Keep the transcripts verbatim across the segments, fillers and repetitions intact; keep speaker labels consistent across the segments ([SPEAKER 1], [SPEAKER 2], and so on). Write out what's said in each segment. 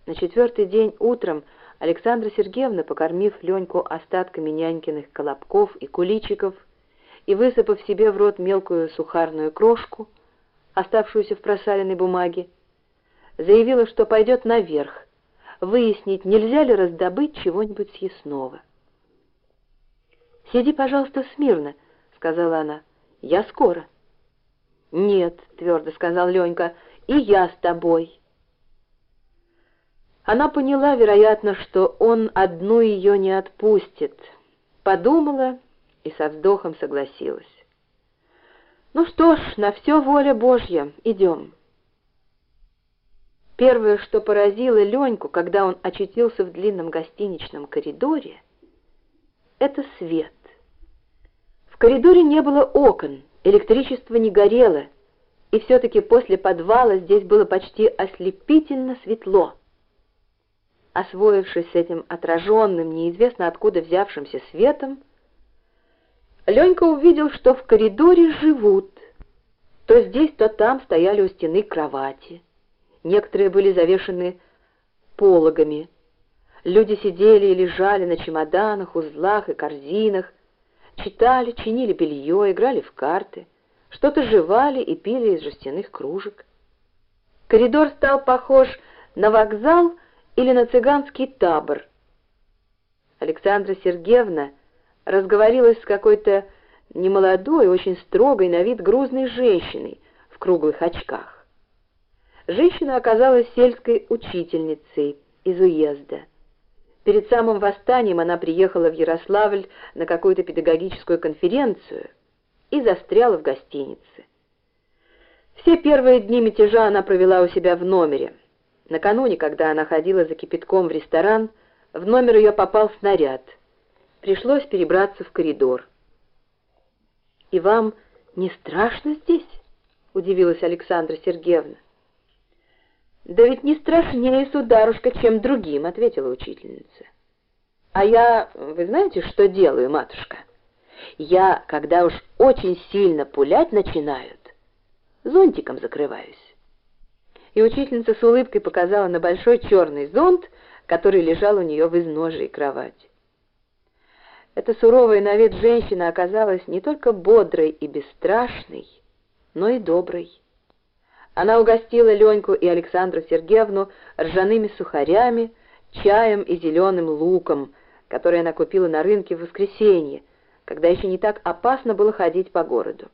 [SPEAKER 1] На четвертый день утром Александра Сергеевна, покормив Леньку остатками нянькиных колобков и куличиков и высыпав себе в рот мелкую сухарную крошку, оставшуюся в просаленной бумаге, заявила, что пойдет наверх, выяснить, нельзя ли раздобыть чего-нибудь съестного. «Сиди, пожалуйста, смирно», — сказала она, — «я скоро». «Нет», — твердо сказал Ленька, — «и я с тобой». Она поняла, вероятно, что он одну ее не отпустит, подумала и со вздохом согласилась. «Ну что ж, на все воля Божья, идем». Первое, что поразило Леньку, когда он очутился в длинном гостиничном коридоре, это свет. В коридоре не было окон, электричество не горело, и все-таки после подвала здесь было почти ослепительно светло. Освоившись с этим отраженным, неизвестно откуда взявшимся светом, Ленька увидел, что в коридоре живут. То здесь, то там стояли у стены кровати. Некоторые были завешены пологами. Люди сидели и лежали на чемоданах, узлах и корзинах, читали, чинили белье, играли в карты, что-то жевали и пили из жестяных кружек. Коридор стал похож на вокзал или на цыганский табор. Александра Сергеевна разговорилась с какой-то немолодой, очень строгой на вид грузной женщиной в круглых очках. Женщина оказалась сельской учительницей из уезда. Перед самым восстанием она приехала в Ярославль на какую-то педагогическую конференцию и застряла в гостинице. Все первые дни мятежа она провела у себя в номере. Накануне, когда она ходила за кипятком в ресторан, в номер ее попал снаряд. Пришлось перебраться в коридор. «И вам не страшно здесь?» — удивилась Александра Сергеевна. «Да ведь не страшнее, сударушка, чем другим», — ответила учительница. «А я, вы знаете, что делаю, матушка? Я, когда уж очень сильно пулять начинают, зонтиком закрываюсь». И учительница с улыбкой показала на большой черный зонт, который лежал у нее в изножии кровати. Эта суровая на вид женщина оказалась не только бодрой и бесстрашной, но и доброй. Она угостила Леньку и Александру Сергеевну ржаными сухарями, чаем и зеленым луком, который она купила на рынке в воскресенье, когда еще не так опасно было ходить по городу.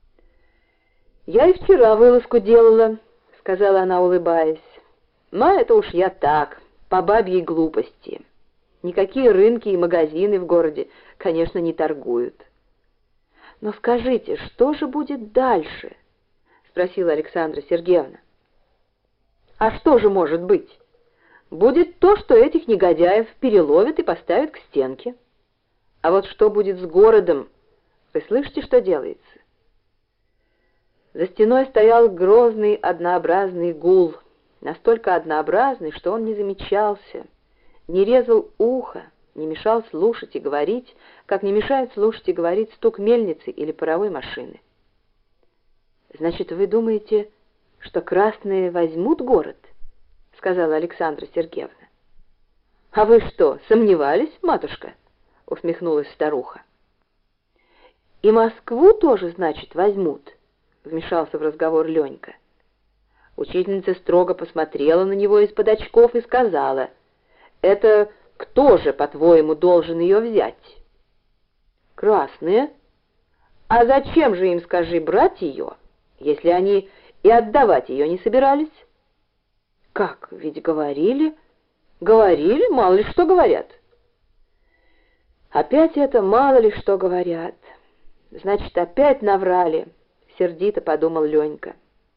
[SPEAKER 1] «Я и вчера вылазку делала», — сказала она, улыбаясь. «Но это уж я так, по бабьей глупости. Никакие рынки и магазины в городе, конечно, не торгуют». «Но скажите, что же будет дальше?» — спросила Александра Сергеевна. «А что же может быть? Будет то, что этих негодяев переловят и поставят к стенке. А вот что будет с городом? Вы слышите, что делается?» За стеной стоял грозный однообразный гул, настолько однообразный, что он не замечался, не резал ухо, не мешал слушать и говорить, как не мешает слушать и говорить стук мельницы или паровой машины. «Значит, вы думаете, что красные возьмут город?» — сказала Александра Сергеевна. «А вы что, сомневались, матушка?» — усмехнулась старуха. «И Москву тоже, значит, возьмут?» — вмешался в разговор Ленька. Учительница строго посмотрела на него из-под очков и сказала: «Это кто же, по-твоему, должен ее взять?» «Красные. А зачем же им, скажи, брать ее, если они и отдавать ее не собирались?» «Как, ведь говорили?» «Говорили, мало ли что говорят». «Опять это мало ли что говорят. Значит, опять наврали», — сердито подумал Ленька.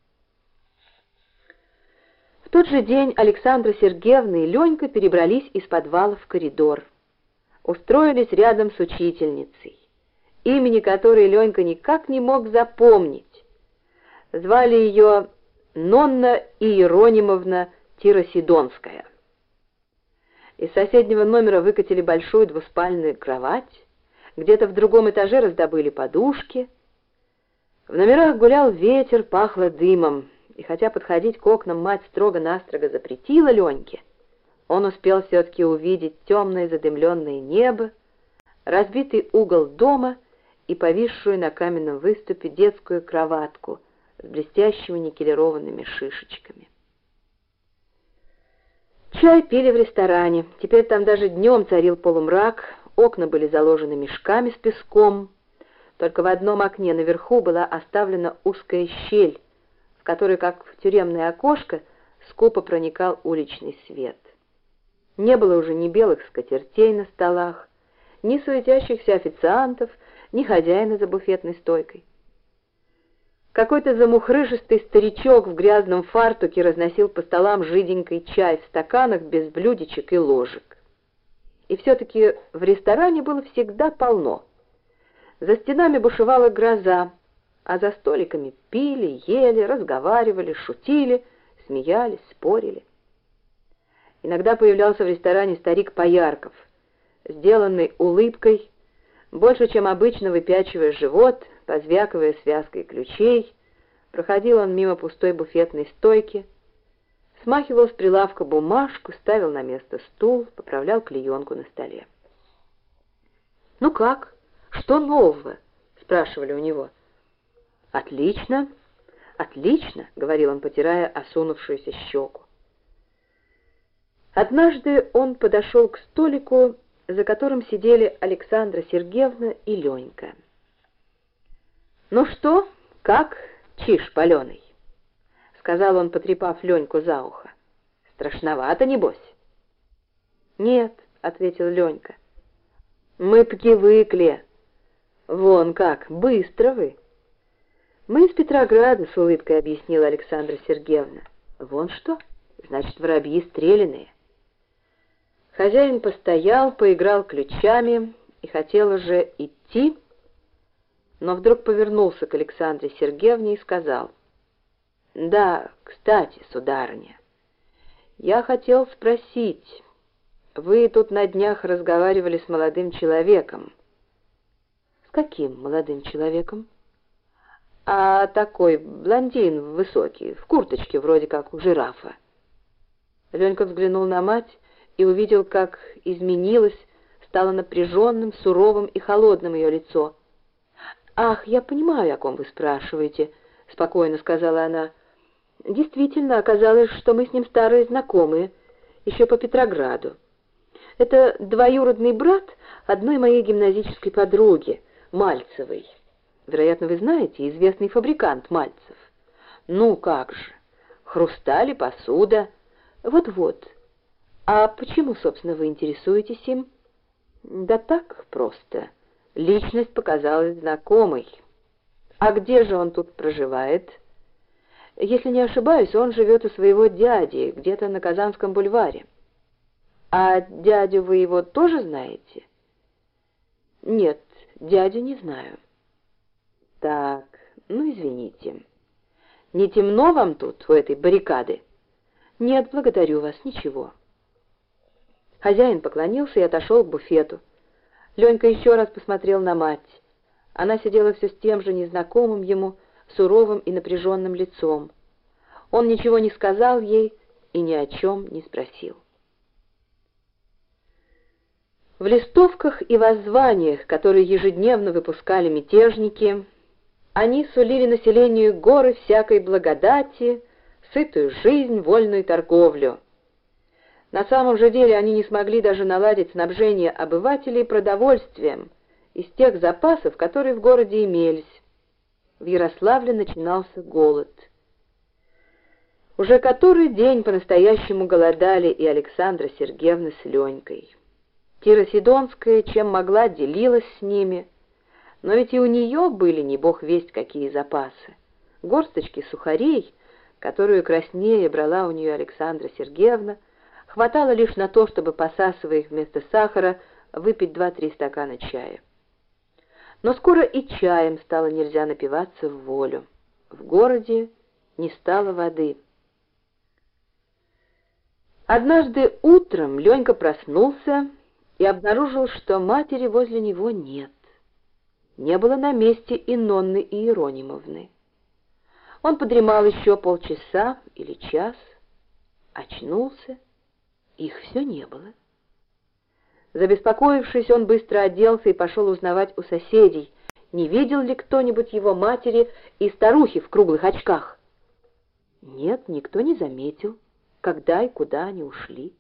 [SPEAKER 1] В тот же день Александра Сергеевна и Ленька перебрались из подвала в коридор. Устроились рядом с учительницей, имени которой Ленька никак не мог запомнить. Звали ее Нонна Иеронимовна Тиросидонская. Из соседнего номера выкатили большую двуспальную кровать, где-то в другом этаже раздобыли подушки. В номерах гулял ветер, пахло дымом, и хотя подходить к окнам мать строго-настрого запретила Леньке, Он успел все-таки увидеть темное задымленное небо, разбитый угол дома и повисшую на каменном выступе детскую кроватку с блестящими никелированными шишечками. Чай пили в ресторане. Теперь там даже днем царил полумрак, окна были заложены мешками с песком. Только в одном окне наверху была оставлена узкая щель, в которой, как в тюремное окошко, скупо проникал уличный свет. Не было уже ни белых скатертей на столах, ни суетящихся официантов, ни хозяина за буфетной стойкой. Какой-то замухрыжистый старичок в грязном фартуке разносил по столам жиденький чай в стаканах без блюдечек и ложек. И все-таки в ресторане было всегда полно. За стенами бушевала гроза, а за столиками пили, ели, разговаривали, шутили, смеялись, спорили. Иногда появлялся в ресторане старик Поярков, сделанный улыбкой, больше, чем обычно выпячивая живот, позвякивая связкой ключей. Проходил он мимо пустой буфетной стойки, смахивал с прилавка бумажку, ставил на место стул, поправлял клеенку на столе. «Ну как? Что нового?» — спрашивали у него. «Отлично, отлично», — говорил он, потирая осунувшуюся щеку. Однажды он подошел к столику, за которым сидели Александра Сергеевна и Ленька. «Ну что, как, чиж паленый?» — сказал он, потрепав Леньку за ухо. «Страшновато, небось?» «Нет», — ответил Ленька. «Мы привыкли. Вон как, быстро вы». «Мы из Петрограда», — с улыбкой объяснила Александра Сергеевна. «Вон что, значит, воробьи стреляные». Хозяин постоял, поиграл ключами и хотел уже идти, но вдруг повернулся к Александре Сергеевне и сказал: «Да, кстати, сударыня, я хотел спросить, вы тут на днях разговаривали с молодым человеком». «С каким молодым человеком?» «А такой блондин высокий, в курточке вроде как у жирафа». Ленька взглянул на мать и увидел, как изменилось, стало напряженным, суровым и холодным ее лицо. «Ах, я понимаю, о ком вы спрашиваете», — спокойно сказала она. «Действительно, оказалось, что мы с ним старые знакомые, еще по Петрограду. Это двоюродный брат одной моей гимназической подруги, Мальцевой. Вероятно, вы знаете, известный фабрикант Мальцев. Ну как же, хрусталь и посуда. Вот-вот. А почему, собственно, вы интересуетесь им?» «Да так просто. Личность показалась знакомой. А где же он тут проживает?» «Если не ошибаюсь, он живет у своего дяди, где-то на Казанском бульваре». «А дядю вы его тоже знаете?» «Нет, дядю не знаю». «Так, ну извините. Не темно вам тут, у этой баррикады?» «Нет, благодарю вас, ничего». Хозяин поклонился и отошел к буфету. Ленька еще раз посмотрел на мать. Она сидела все с тем же незнакомым ему, суровым и напряженным лицом. Он ничего не сказал ей и ни о чем не спросил. В листовках и воззваниях, которые ежедневно выпускали мятежники, они сулили населению горы всякой благодати, сытую жизнь, вольную торговлю. На самом же деле они не смогли даже наладить снабжение обывателей продовольствием из тех запасов, которые в городе имелись. В Ярославле начинался голод. Уже который день по-настоящему голодали и Александра Сергеевна с Ленькой. Тира Сидонская, чем могла, делилась с ними, но ведь и у нее были не бог весть какие запасы. Горсточки сухарей, которую краснее брала у нее Александра Сергеевна, хватало лишь на то, чтобы, посасывая их вместо сахара, выпить два-три стакана чая. Но скоро и чаем стало нельзя напиваться в волю. В городе не стало воды. Однажды утром Ленька проснулся и обнаружил, что матери возле него нет. Не было на месте и Нонны Иеронимовны. Он подремал еще полчаса или час, очнулся их все не было. Забеспокоившись, он быстро оделся и пошел узнавать у соседей, не видел ли кто-нибудь его матери и старухи в круглых очках. Нет, никто не заметил, когда и куда они ушли.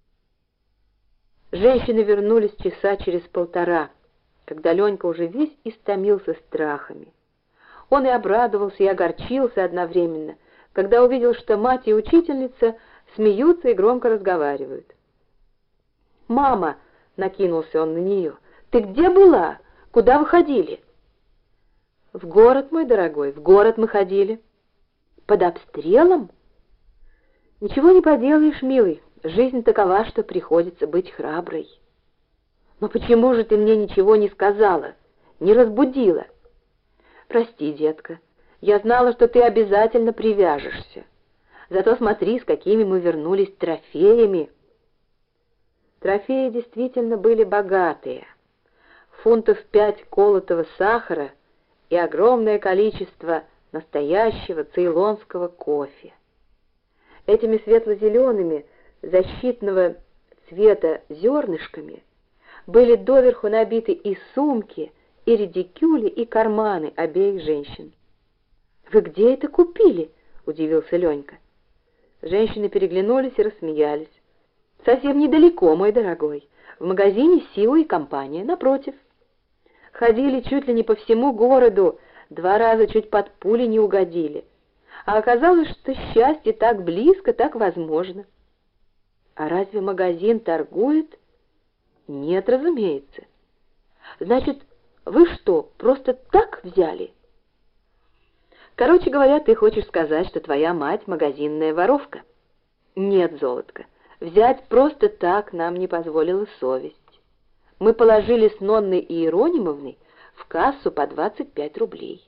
[SPEAKER 1] Женщины вернулись часа через полтора, когда Ленька уже весь истомился страхами. Он и обрадовался, и огорчился одновременно, когда увидел, что мать и учительница смеются и громко разговаривают. «Мама!» — накинулся он на нее. «Ты где была? Куда вы ходили?» «В город, мой дорогой, в город мы ходили». «Под обстрелом?» «Ничего не поделаешь, милый, жизнь такова, что приходится быть храброй». «Но почему же ты мне ничего не сказала, не разбудила?» «Прости, детка, я знала, что ты обязательно привяжешься. Зато смотри, с какими мы вернулись трофеями». Трофеи действительно были богатые. Фунтов пять колотого сахара и огромное количество настоящего цейлонского кофе. Этими светло-зелеными, защитного цвета зернышками были доверху набиты и сумки, и редикюли, и карманы обеих женщин. «Вы где это купили?» — удивился Ленька. Женщины переглянулись и рассмеялись. «Совсем недалеко, мой дорогой, в магазине «Сиу и компания», напротив. Ходили чуть ли не по всему городу, два раза чуть под пули не угодили. А оказалось, что счастье так близко, так возможно». «А разве магазин торгует?» «Нет, разумеется». «Значит, вы что, просто так взяли?» «Короче говоря, ты хочешь сказать, что твоя мать магазинная воровка?» «Нет, золотко, взять просто так нам не позволила совесть. Мы положили с Нонной Иеронимовной в кассу по двадцать пять рублей».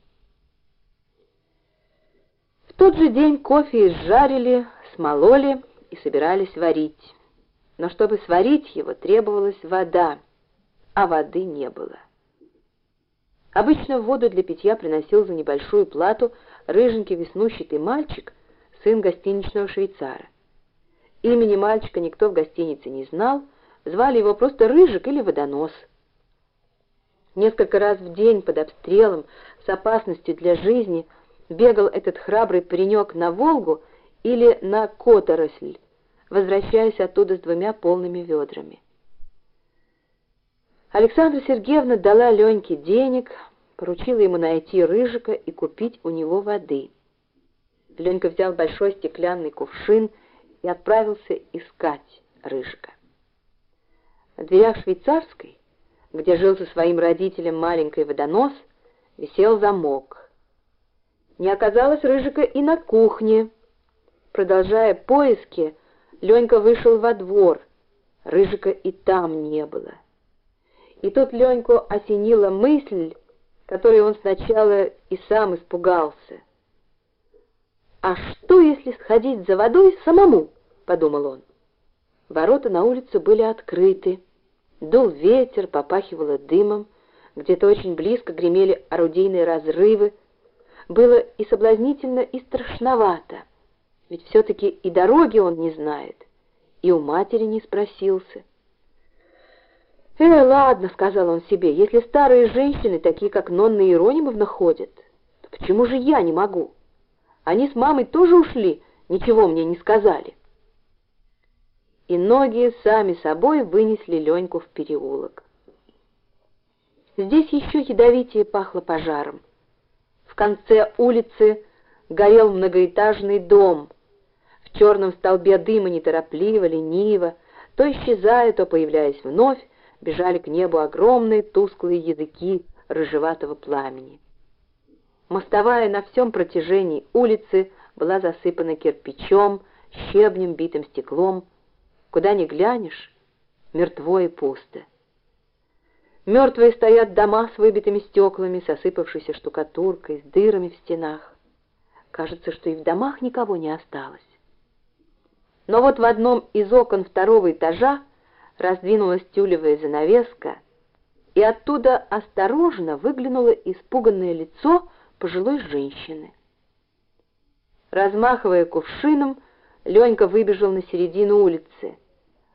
[SPEAKER 1] В тот же день кофе изжарили, смололи и собирались варить. Но чтобы сварить его, требовалась вода, а воды не было. Обычно воду для питья приносил за небольшую плату рыженький веснущатый мальчик, сын гостиничного швейцара. Имени мальчика никто в гостинице не знал, звали его просто Рыжик или Водонос. Несколько раз в день под обстрелом, с опасностью для жизни, бегал этот храбрый паренек на Волгу или на Которосль, возвращаясь оттуда с двумя полными ведрами. Александра Сергеевна дала Леньке денег, поручила ему найти Рыжика и купить у него воды. Ленька взял большой стеклянный кувшин и отправился искать Рыжика. На дверях швейцарской, где жил со своим родителем маленький Водонос, висел замок. Не оказалось Рыжика и на кухне. Продолжая поиски, Ленька вышел во двор. Рыжика и там не было. И тут Леньку осенила мысль, которой он сначала и сам испугался. «А что, если сходить за водой самому?» — подумал он. Ворота на улицу были открыты. Дул ветер, попахивало дымом. Где-то очень близко гремели орудийные разрывы. Было и соблазнительно, и страшновато. Ведь все-таки и дороги он не знает, и у матери не спросился. «Э, ладно», — сказал он себе, — «если старые женщины, такие как Нонна Иеронимовна, ходят, то почему же я не могу? Они с мамой тоже ушли, ничего мне не сказали». И ноги сами собой вынесли Леньку в переулок. Здесь еще ядовитее пахло пожаром. В конце улицы горел многоэтажный дом. В черном столбе дыма неторопливо, лениво, то исчезая, то появляясь вновь, бежали к небу огромные тусклые языки рыжеватого пламени. Мостовая на всем протяжении улицы была засыпана кирпичом, щебнем, битым стеклом. Куда ни глянешь, мертво и пусто. Мертвые стоят дома с выбитыми стеклами, с осыпавшейся штукатуркой, с дырами в стенах. Кажется, что и в домах никого не осталось. Но вот в одном из окон второго этажа раздвинулась тюлевая занавеска, и оттуда осторожно выглянуло испуганное лицо пожилой женщины. Размахивая кувшином, Ленька выбежал на середину улицы.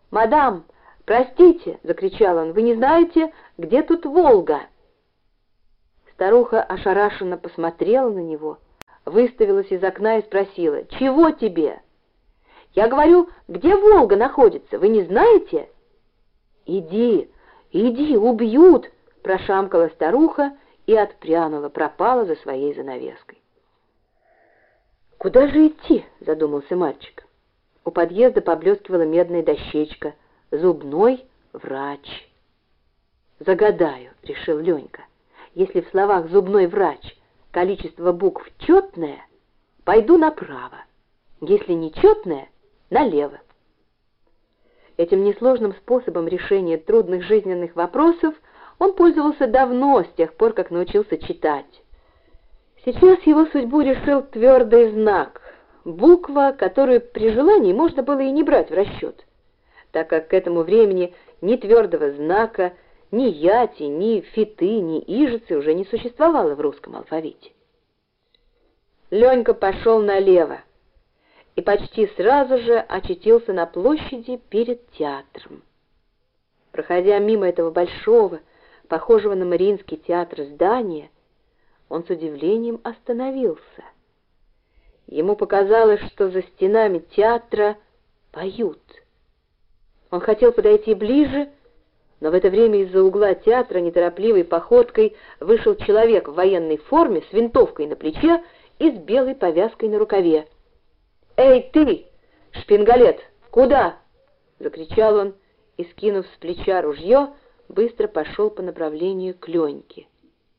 [SPEAKER 1] «Мадам, простите!» — закричал он. «Вы не знаете, где тут Волга?» Старуха ошарашенно посмотрела на него, выставилась из окна и спросила: «Чего тебе?» «Я говорю, где Волга находится, вы не знаете?» «Иди, иди, убьют!» — прошамкала старуха и отпрянула, пропала за своей занавеской. «Куда же идти?» — задумался мальчик. У подъезда поблескивала медная дощечка: «Зубной врач». «Загадаю», — решил Ленька. «Если в словах «зубной врач» количество букв четное, пойду направо, если нечетное — налево». Этим несложным способом решения трудных жизненных вопросов он пользовался давно, с тех пор, как научился читать. Сейчас его судьбу решил твердый знак, буква, которую при желании можно было и не брать в расчет, так как к этому времени ни твердого знака, ни яти, ни фиты, ни ижицы уже не существовало в русском алфавите. Ленька пошел налево и почти сразу же очутился на площади перед театром. Проходя мимо этого большого, похожего на Мариинский театр здания, он с удивлением остановился. Ему показалось, что за стенами театра поют. Он хотел подойти ближе, но в это время из-за угла театра неторопливой походкой вышел человек в военной форме с винтовкой на плече и с белой повязкой на рукаве. «Эй, ты, шпингалет, куда?» — закричал он и, скинув с плеча ружье, быстро пошел по направлению к Леньке.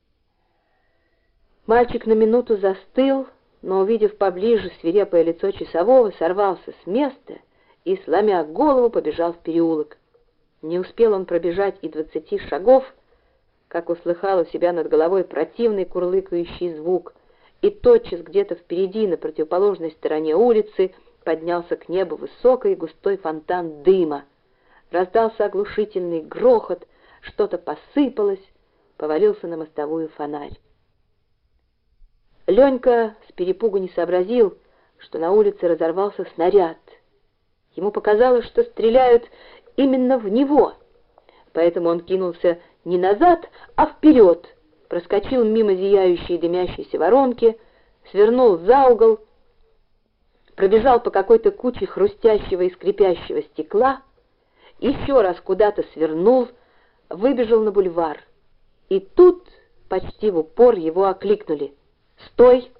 [SPEAKER 1] Мальчик на минуту застыл, но, увидев поближе свирепое лицо часового, сорвался с места и, сломя голову, побежал в переулок. Не успел он пробежать и двадцати шагов, как услыхал у себя над головой противный курлыкающий звук, и тотчас где-то впереди, на противоположной стороне улицы, поднялся к небу высокий густой фонтан дыма. Раздался оглушительный грохот, что-то посыпалось, повалился на мостовую фонарь. Ленька с перепугу не сообразил, что на улице разорвался снаряд. Ему показалось, что стреляют именно в него, поэтому он кинулся не назад, а вперед, проскочил мимо зияющей дымящейся воронки, свернул за угол, пробежал по какой-то куче хрустящего и скрипящего стекла, еще раз куда-то свернул, выбежал на бульвар. И тут почти в упор его окликнули: «Стой!»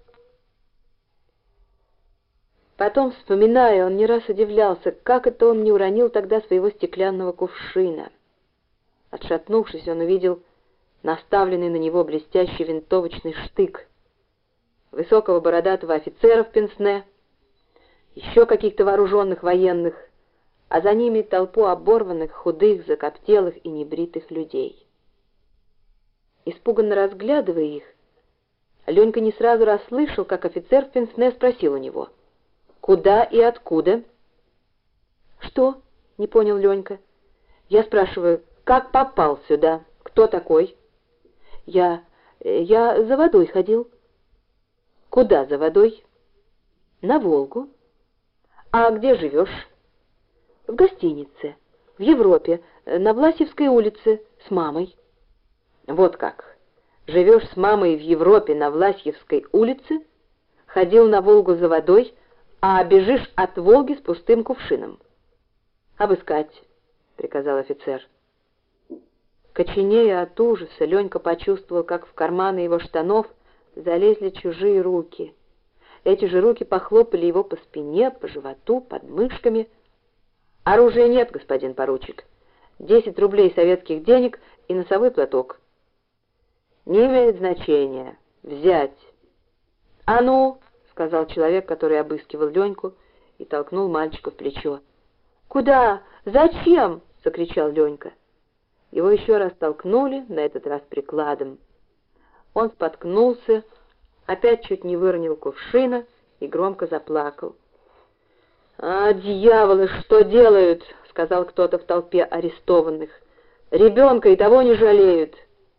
[SPEAKER 1] Потом, вспоминая, он не раз удивлялся, как это он не уронил тогда своего стеклянного кувшина. Отшатнувшись, он увидел наставленный на него блестящий винтовочный штык, высокого бородатого офицера в пенсне, еще каких-то вооруженных военных, а за ними толпу оборванных, худых, закоптелых и небритых людей. Испуганно разглядывая их, Ленька не сразу расслышал, как офицер в пенсне спросил у него: «Куда и откуда?» «Что?» — не понял Ленька. «Я спрашиваю, как попал сюда? Кто такой?» «Я... я за водой ходил». «Куда за водой?» «На Волгу». «А где живешь?» «В гостинице, в Европе, на Власьевской улице, с мамой». «Вот как! Живешь с мамой в Европе на Власьевской улице, ходил на Волгу за водой, а бежишь от Волги с пустым кувшином». «Обыскать», — приказал офицер. Коченея от ужаса, Ленька почувствовал, как в карманы его штанов залезли чужие руки. Эти же руки похлопали его по спине, по животу, под мышками. «Оружия нет, господин поручик. Десять рублей советских денег и носовой платок». «Не имеет значения. Взять». «А ну!» — сказал человек, который обыскивал Леньку, и толкнул мальчика в плечо. «Куда? Зачем?» — закричал Ленька. Его еще раз толкнули, на этот раз прикладом. Он споткнулся, опять чуть не выронил кувшина и громко заплакал. «А, дьяволы, что делают?» — сказал кто-то в толпе арестованных. «Ребенка и того не жалеют».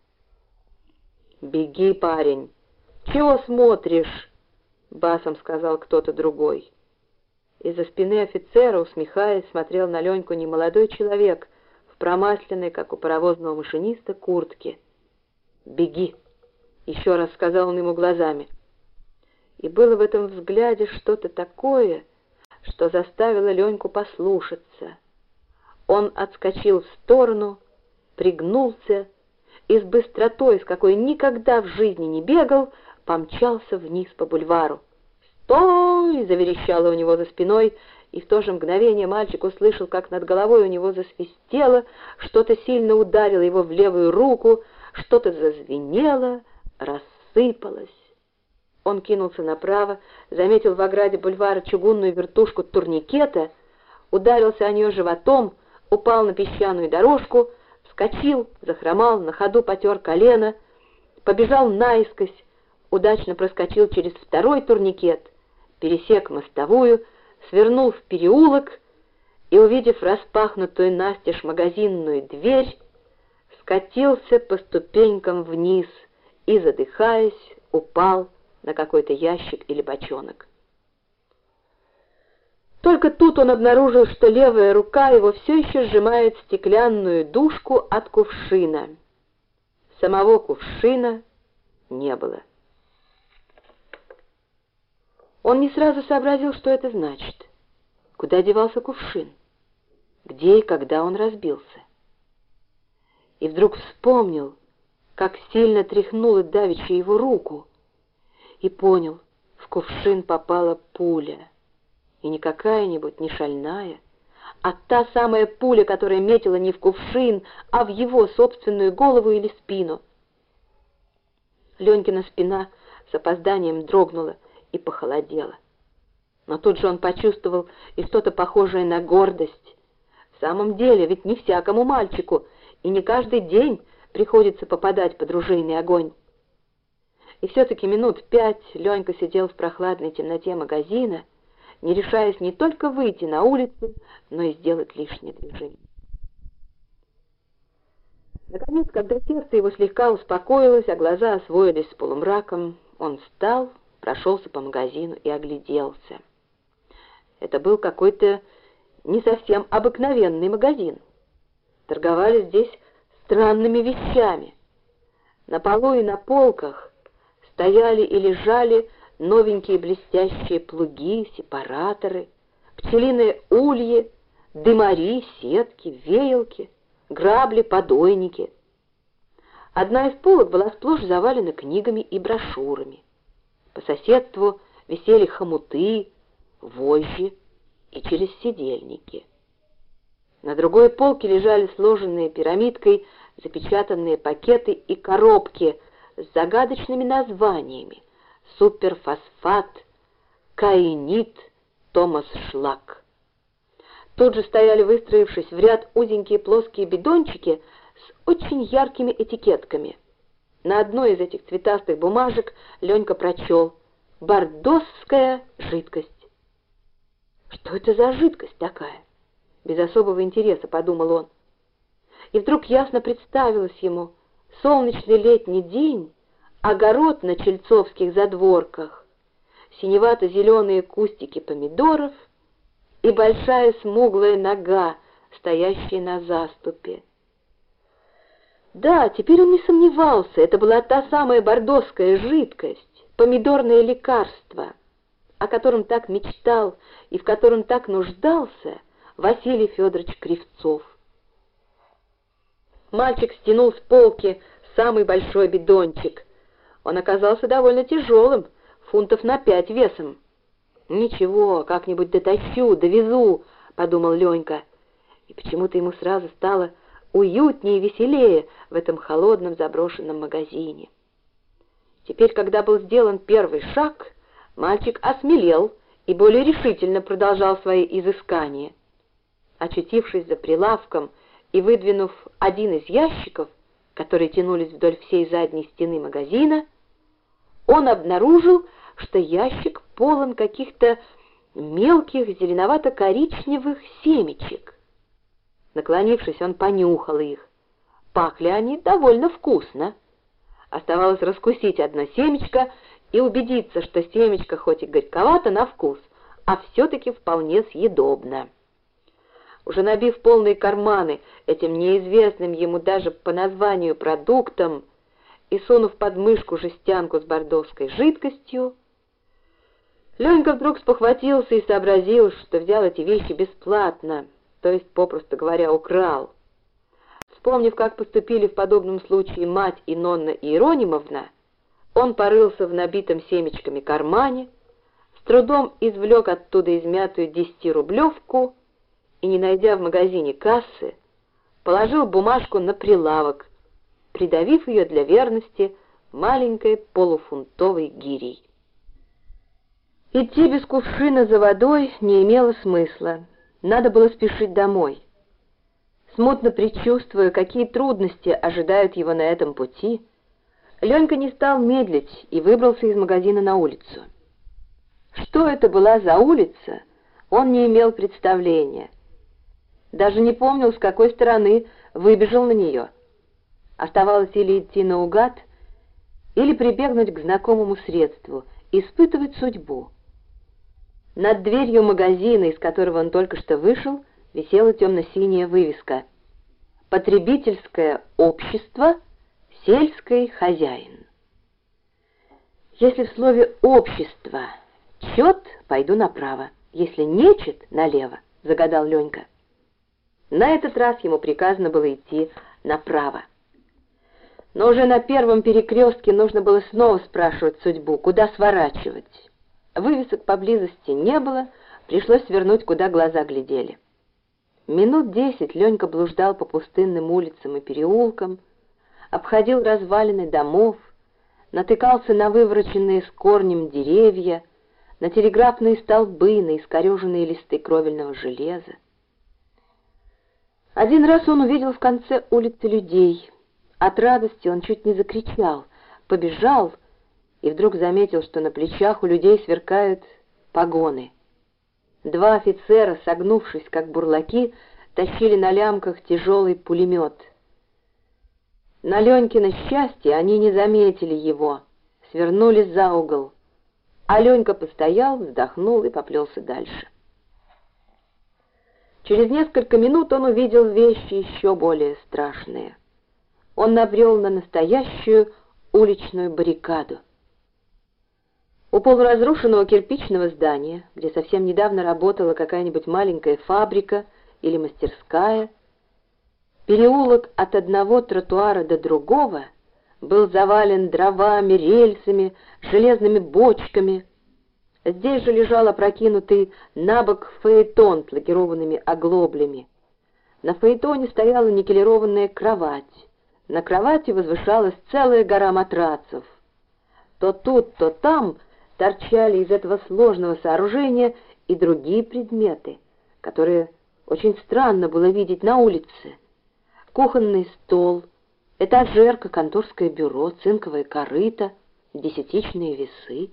[SPEAKER 1] «Беги, парень! Чего смотришь?» — басом сказал кто-то другой. Из-за спины офицера, усмехаясь, смотрел на Леньку немолодой человек в промасленной, как у паровозного машиниста, куртке. «Беги!» — еще раз сказал он ему глазами. И было в этом взгляде что-то такое, что заставило Леньку послушаться. Он отскочил в сторону, пригнулся и с быстротой, с какой никогда в жизни не бегал, помчался вниз по бульвару. «Стой!» — заверещало у него за спиной, и в то же мгновение мальчик услышал, как над головой у него засвистело, что-то сильно ударило его в левую руку, что-то зазвенело, рассыпалось. Он кинулся направо, заметил в ограде бульвара чугунную вертушку турникета, ударился о нее животом, упал на песчаную дорожку, вскочил, захромал, на ходу потер колено, побежал наискось, удачно проскочил через второй турникет, пересек мостовую, свернул в переулок и, увидев распахнутую настежь магазинную дверь, скатился по ступенькам вниз и, задыхаясь, упал на какой-то ящик или бочонок. Только тут он обнаружил, что левая рука его все еще сжимает стеклянную дужку от кувшина. Самого кувшина не было. Он не сразу сообразил, что это значит. Куда девался кувшин? Где и когда он разбился? И вдруг вспомнил, как сильно тряхнула давеча его руку, и понял, в кувшин попала пуля. И не какая-нибудь, не шальная, а та самая пуля, которая метила не в кувшин, а в его собственную голову или спину. Ленькина спина с опозданием дрогнула и похолодела. Но тут же он почувствовал и что-то похожее на гордость. В самом деле, ведь не всякому мальчику и не каждый день приходится попадать под ружейный огонь. И все-таки минут пять Ленька сидел в прохладной темноте магазина, не решаясь не только выйти на улицу, но и сделать лишнее движение. Наконец, когда сердце его слегка успокоилось, а глаза освоились с полумраком, он встал, прошелся по магазину и огляделся. Это был какой-то не совсем обыкновенный магазин. Торговали здесь странными вещами. На полу и на полках стояли и лежали новенькие блестящие плуги, сепараторы, пчелиные ульи, дымари, сетки, веялки, грабли, подойники. Одна из полок была сплошь завалена книгами и брошюрами. По соседству висели хомуты, вожжи и черезсидельники. На другой полке лежали сложенные пирамидкой запечатанные пакеты и коробки с загадочными названиями: суперфосфат, каинит, Томас Шлак. Тут же стояли, выстроившись в ряд, узенькие плоские бидончики с очень яркими этикетками. На одной из этих цветастых бумажек Ленька прочел: «Бордосская жидкость». Что это за жидкость такая? Без особого интереса подумал он. И вдруг ясно представилось ему: солнечный летний день, огород на чельцовских задворках, синевато-зеленые кустики помидоров и большая смуглая нога, стоящая на заступе. Да, теперь он не сомневался, это была та самая бордосская жидкость, помидорное лекарство, о котором так мечтал и в котором так нуждался Василий Федорович Кривцов. Мальчик стянул с полки самый большой бидончик. Он оказался довольно тяжелым, фунтов на пять весом. «Ничего, как-нибудь дотащу, довезу», — подумал Ленька. И почему-то ему сразу стало уютнее и веселее в этом холодном заброшенном магазине. Теперь, когда был сделан первый шаг, мальчик осмелел и более решительно продолжал свои изыскания. Очутившись за прилавком и выдвинув один из ящиков, которые тянулись вдоль всей задней стены магазина, он обнаружил, что ящик полон каких-то мелких зеленовато-коричневых семечек. Наклонившись, он понюхал их. Пахли они довольно вкусно. Оставалось раскусить одно семечко и убедиться, что семечко хоть и горьковато на вкус, а все-таки вполне съедобно. Уже набив полные карманы этим неизвестным ему даже по названию продуктом и сунув под мышку жестянку с бордовской жидкостью, Ленька вдруг спохватился и сообразил, что взял эти вещи бесплатно, то есть, попросту говоря, украл. Вспомнив, как поступили в подобном случае мать и Нонна Иеронимовна, он порылся в набитом семечками кармане, с трудом извлек оттуда измятую десятирублевку и, не найдя в магазине кассы, положил бумажку на прилавок, придавив ее для верности маленькой полуфунтовой гирей. Идти без кувшина за водой не имело смысла, надо было спешить домой. Смутно предчувствуя, какие трудности ожидают его на этом пути, Ленька не стал медлить и выбрался из магазина на улицу. Что это была за улица, он не имел представления. Даже не помнил, с какой стороны выбежал на нее. Оставалось или идти наугад, или прибегнуть к знакомому средству, испытывать судьбу. Над дверью магазина, из которого он только что вышел, висела темно-синяя вывеска «Потребительское общество, сельский хозяин». Если в слове «общество» чет, пойду направо, если нечет, налево, загадал Ленька. На этот раз ему приказано было идти направо. Но уже на первом перекрестке нужно было снова спрашивать судьбу, куда сворачивать. Вывесок поблизости не было, пришлось свернуть, куда глаза глядели. Минут десять Ленька блуждал по пустынным улицам и переулкам, обходил развалины домов, натыкался на вывороченные с корнем деревья, на телеграфные столбы, на искореженные листы кровельного железа. Один раз он увидел в конце улицы людей. От радости он чуть не закричал, побежал и вдруг заметил, что на плечах у людей сверкают погоны. Два офицера, согнувшись как бурлаки, тащили на лямках тяжелый пулемет. На Ленькино счастье они не заметили его, свернули за угол, а Ленька постоял, вздохнул и поплелся дальше. Через несколько минут он увидел вещи еще более страшные. Он набрел на настоящую уличную баррикаду. У полуразрушенного кирпичного здания, где совсем недавно работала какая-нибудь маленькая фабрика или мастерская, переулок от одного тротуара до другого был завален дровами, рельсами, железными бочками. Здесь же лежал опрокинутый набок фаэтон с лакированными оглоблями. На фаэтоне стояла никелированная кровать. На кровати возвышалась целая гора матрацев. То тут, то там торчали из этого сложного сооружения и другие предметы, которые очень странно было видеть на улице. Кухонный стол, этажерка, конторское бюро, цинковое корыто, десятичные весы.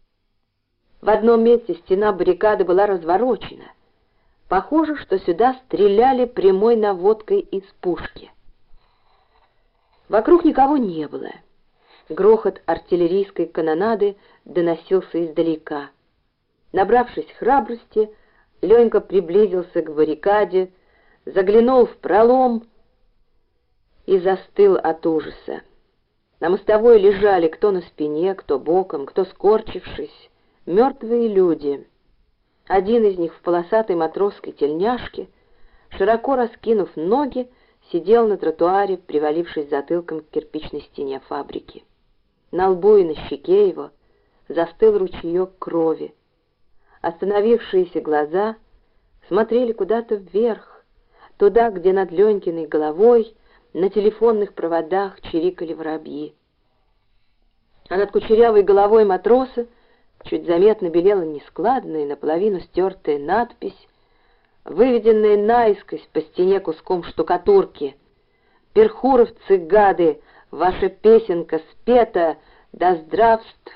[SPEAKER 1] В одном месте стена баррикады была разворочена. Похоже, что сюда стреляли прямой наводкой из пушки. Вокруг никого не было. Грохот артиллерийской канонады доносился издалека. Набравшись храбрости, Ленька приблизился к баррикаде, заглянул в пролом и застыл от ужаса. На мостовой лежали кто на спине, кто боком, кто скорчившись, мертвые люди. Один из них в полосатой матросской тельняшке, широко раскинув ноги, сидел на тротуаре, привалившись затылком к кирпичной стене фабрики. На лбу и на щеке его застыл ручеек крови. Остановившиеся глаза смотрели куда-то вверх, туда, где над Ленькиной головой на телефонных проводах чирикали воробьи. А над кучерявой головой матроса чуть заметно белела нескладная, наполовину стертая надпись, выведенная наискось по стене куском штукатурки: «Перхуровцы, гады, ваша песенка спета, да здравств!»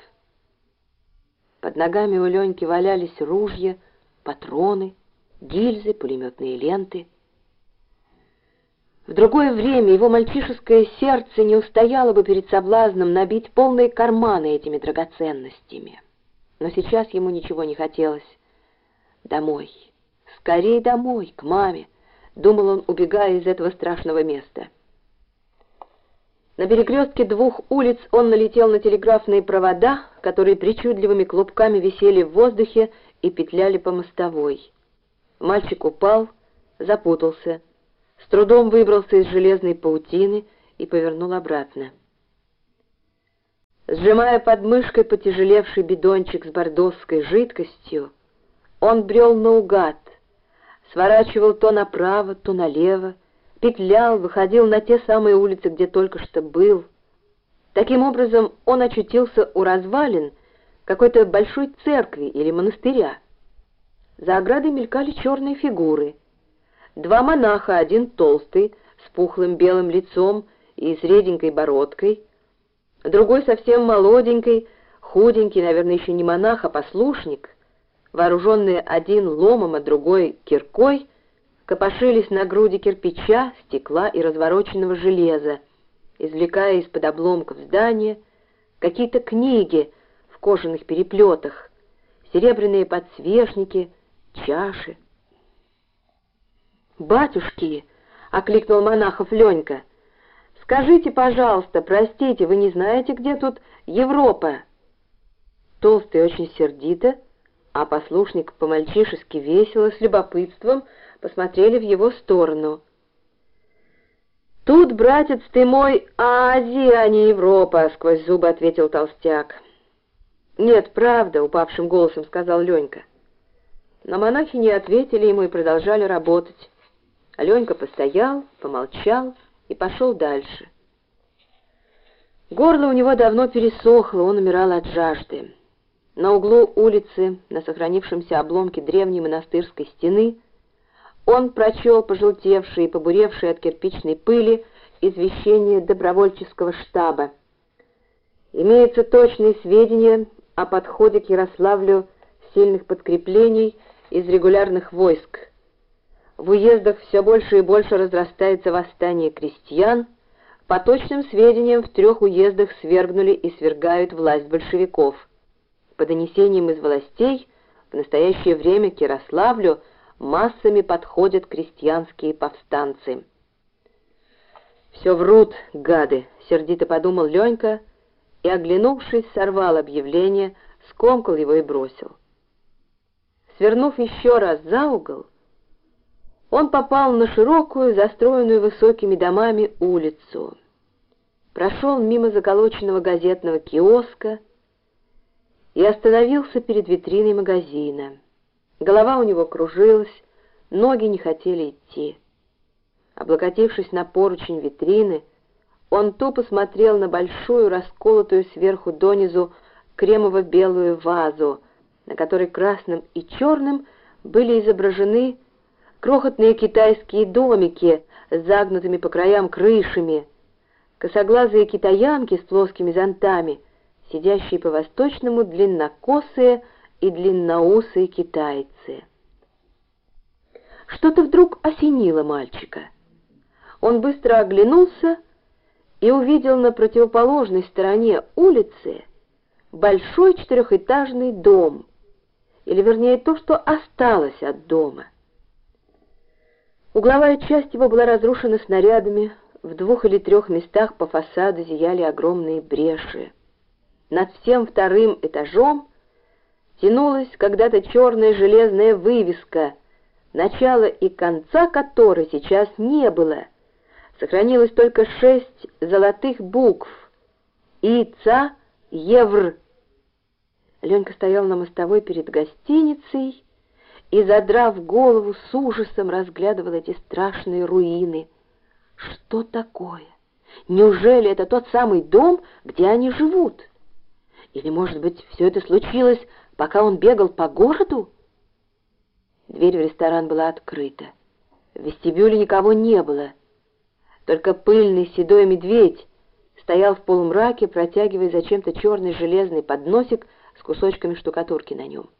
[SPEAKER 1] Под ногами у Леньки валялись ружья, патроны, гильзы, пулеметные ленты. В другое время его мальчишеское сердце не устояло бы перед соблазном набить полные карманы этими драгоценностями. Но сейчас ему ничего не хотелось. Домой, скорей домой, к маме, думал он, убегая из этого страшного места. На перекрестке двух улиц он налетел на телеграфные провода, которые причудливыми клубками висели в воздухе и петляли по мостовой. Мальчик упал, запутался, с трудом выбрался из железной паутины и повернул обратно. Сжимая под мышкой потяжелевший бидончик с бордоской жидкостью, он брел наугад, сворачивал то направо, то налево, петлял, выходил на те самые улицы, где только что был. Таким образом, он очутился у развалин какой-то большой церкви или монастыря. За оградой мелькали черные фигуры. Два монаха, один толстый, с пухлым белым лицом и с реденькой бородкой, другой совсем молоденький, худенький, наверное, еще не монах, а послушник, вооруженные один ломом, а другой киркой, копошились на груди кирпича, стекла и развороченного железа, извлекая из-под обломков здания какие-то книги в кожаных переплетах, серебряные подсвечники, чаши. «Батюшки!» — окликнул монахов Ленька. «Скажите, пожалуйста, простите, вы не знаете, где тут Европа?» Толстый очень сердито, а послушник по-мальчишески весело, с любопытством посмотрели в его сторону. «Тут, братец ты мой, Азия, а не Европа!» — сквозь зубы ответил толстяк. «Нет, правда!» — упавшим голосом сказал Ленька. Но монахи не ответили ему и продолжали работать. А Ленька постоял, помолчал и пошел дальше. Горло у него давно пересохло, он умирал от жажды. На углу улицы, на сохранившемся обломке древней монастырской стены, он прочел пожелтевшие и побуревшие от кирпичной пыли извещение добровольческого штаба. Имеются точные сведения о подходе к Ярославлю сильных подкреплений из регулярных войск. В уездах все больше и больше разрастается восстание крестьян. По точным сведениям, в трех уездах свергнули и свергают власть большевиков. По донесениям из властей, в настоящее время к Ярославлю массами подходят крестьянские повстанцы. «Все врут, гады!» — сердито подумал Ленька и, оглянувшись, сорвал объявление, скомкал его и бросил. Свернув еще раз за угол, он попал на широкую, застроенную высокими домами улицу, прошел мимо заколоченного газетного киоска и остановился перед витриной магазина. Голова у него кружилась, ноги не хотели идти. Облокотившись на поручень витрины, он тупо смотрел на большую, расколотую сверху донизу кремово-белую вазу, на которой красным и черным были изображены крохотные китайские домики с загнутыми по краям крышами, косоглазые китаянки с плоскими зонтами, сидящие по-восточному длиннокосые и длинноусые китайцы. Что-то вдруг осенило мальчика. Он быстро оглянулся и увидел на противоположной стороне улицы большой четырехэтажный дом, или вернее то, что осталось от дома. Угловая часть его была разрушена снарядами, в двух или трех местах по фасаду зияли огромные бреши. Над всем вторым этажом тянулась когда-то черная железная вывеска, начала и конца которой сейчас не было. Сохранилось только шесть золотых букв «ИЦА Евр». Ленька стоял на мостовой перед гостиницей и, задрав голову, с ужасом разглядывал эти страшные руины. Что такое? Неужели это тот самый дом, где они живут? Или, может быть, все это случилось, пока он бегал по городу? Дверь в ресторан была открыта. В вестибюле никого не было. Только пыльный седой медведь стоял в полумраке, протягивая зачем-то черный железный подносик с кусочками штукатурки на нем.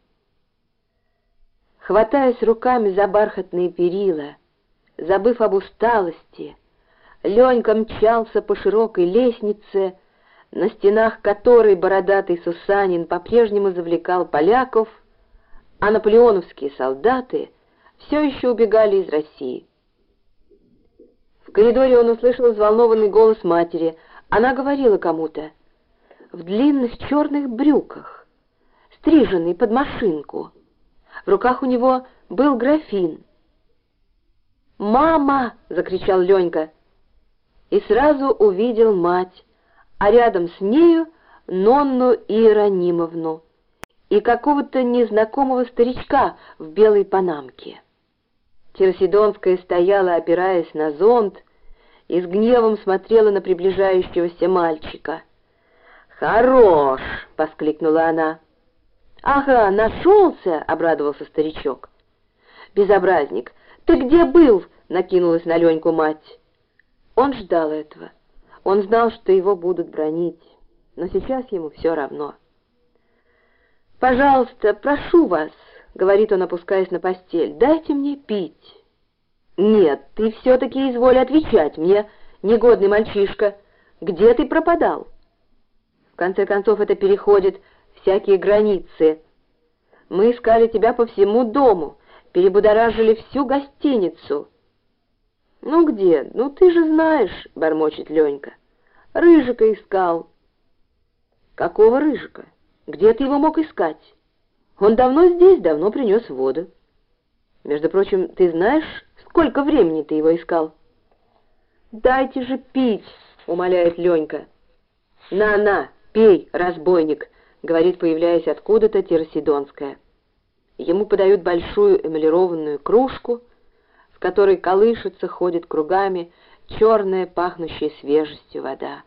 [SPEAKER 1] Хватаясь руками за бархатные перила, забыв об усталости, Ленька мчался по широкой лестнице, на стенах которой бородатый Сусанин по-прежнему завлекал поляков, а наполеоновские солдаты все еще убегали из России. В коридоре он услышал взволнованный голос матери. Она говорила кому-то в длинных черных брюках, стриженный под машинку. В руках у него был графин. «Мама!» — закричал Ленька. И сразу увидел мать, а рядом с нею Нонну Иеронимовну и какого-то незнакомого старичка в белой панамке. Терсидонская стояла, опираясь на зонт, и с гневом смотрела на приближающегося мальчика. «Хорош!» — воскликнула она. «Ага, нашелся!» — обрадовался старичок. «Безобразник, ты где был?» — накинулась на Леньку мать. Он ждал этого. Он знал, что его будут бронить, но сейчас ему все равно. «Пожалуйста, прошу вас», — говорит он, опускаясь на постель, — «дайте мне пить». «Нет, ты все-таки изволь отвечать мне, негодный мальчишка. Где ты пропадал?» В конце концов, это переходит всякие границы. Мы искали тебя по всему дому, перебудоражили всю гостиницу. «Ну где? Ну ты же знаешь», — бормочет Ленька. «Рыжика искал». «Какого Рыжика? Где ты его мог искать? Он давно здесь, давно принес воду. Между прочим, ты знаешь, сколько времени ты его искал?» «Дайте же пить», — умоляет Ленька. «На-на, пей, разбойник», — говорит, появляясь откуда-то, Терсидонская. Ему подают большую эмалированную кружку, в которой колышется, ходит кругами черная, пахнущая свежестью вода.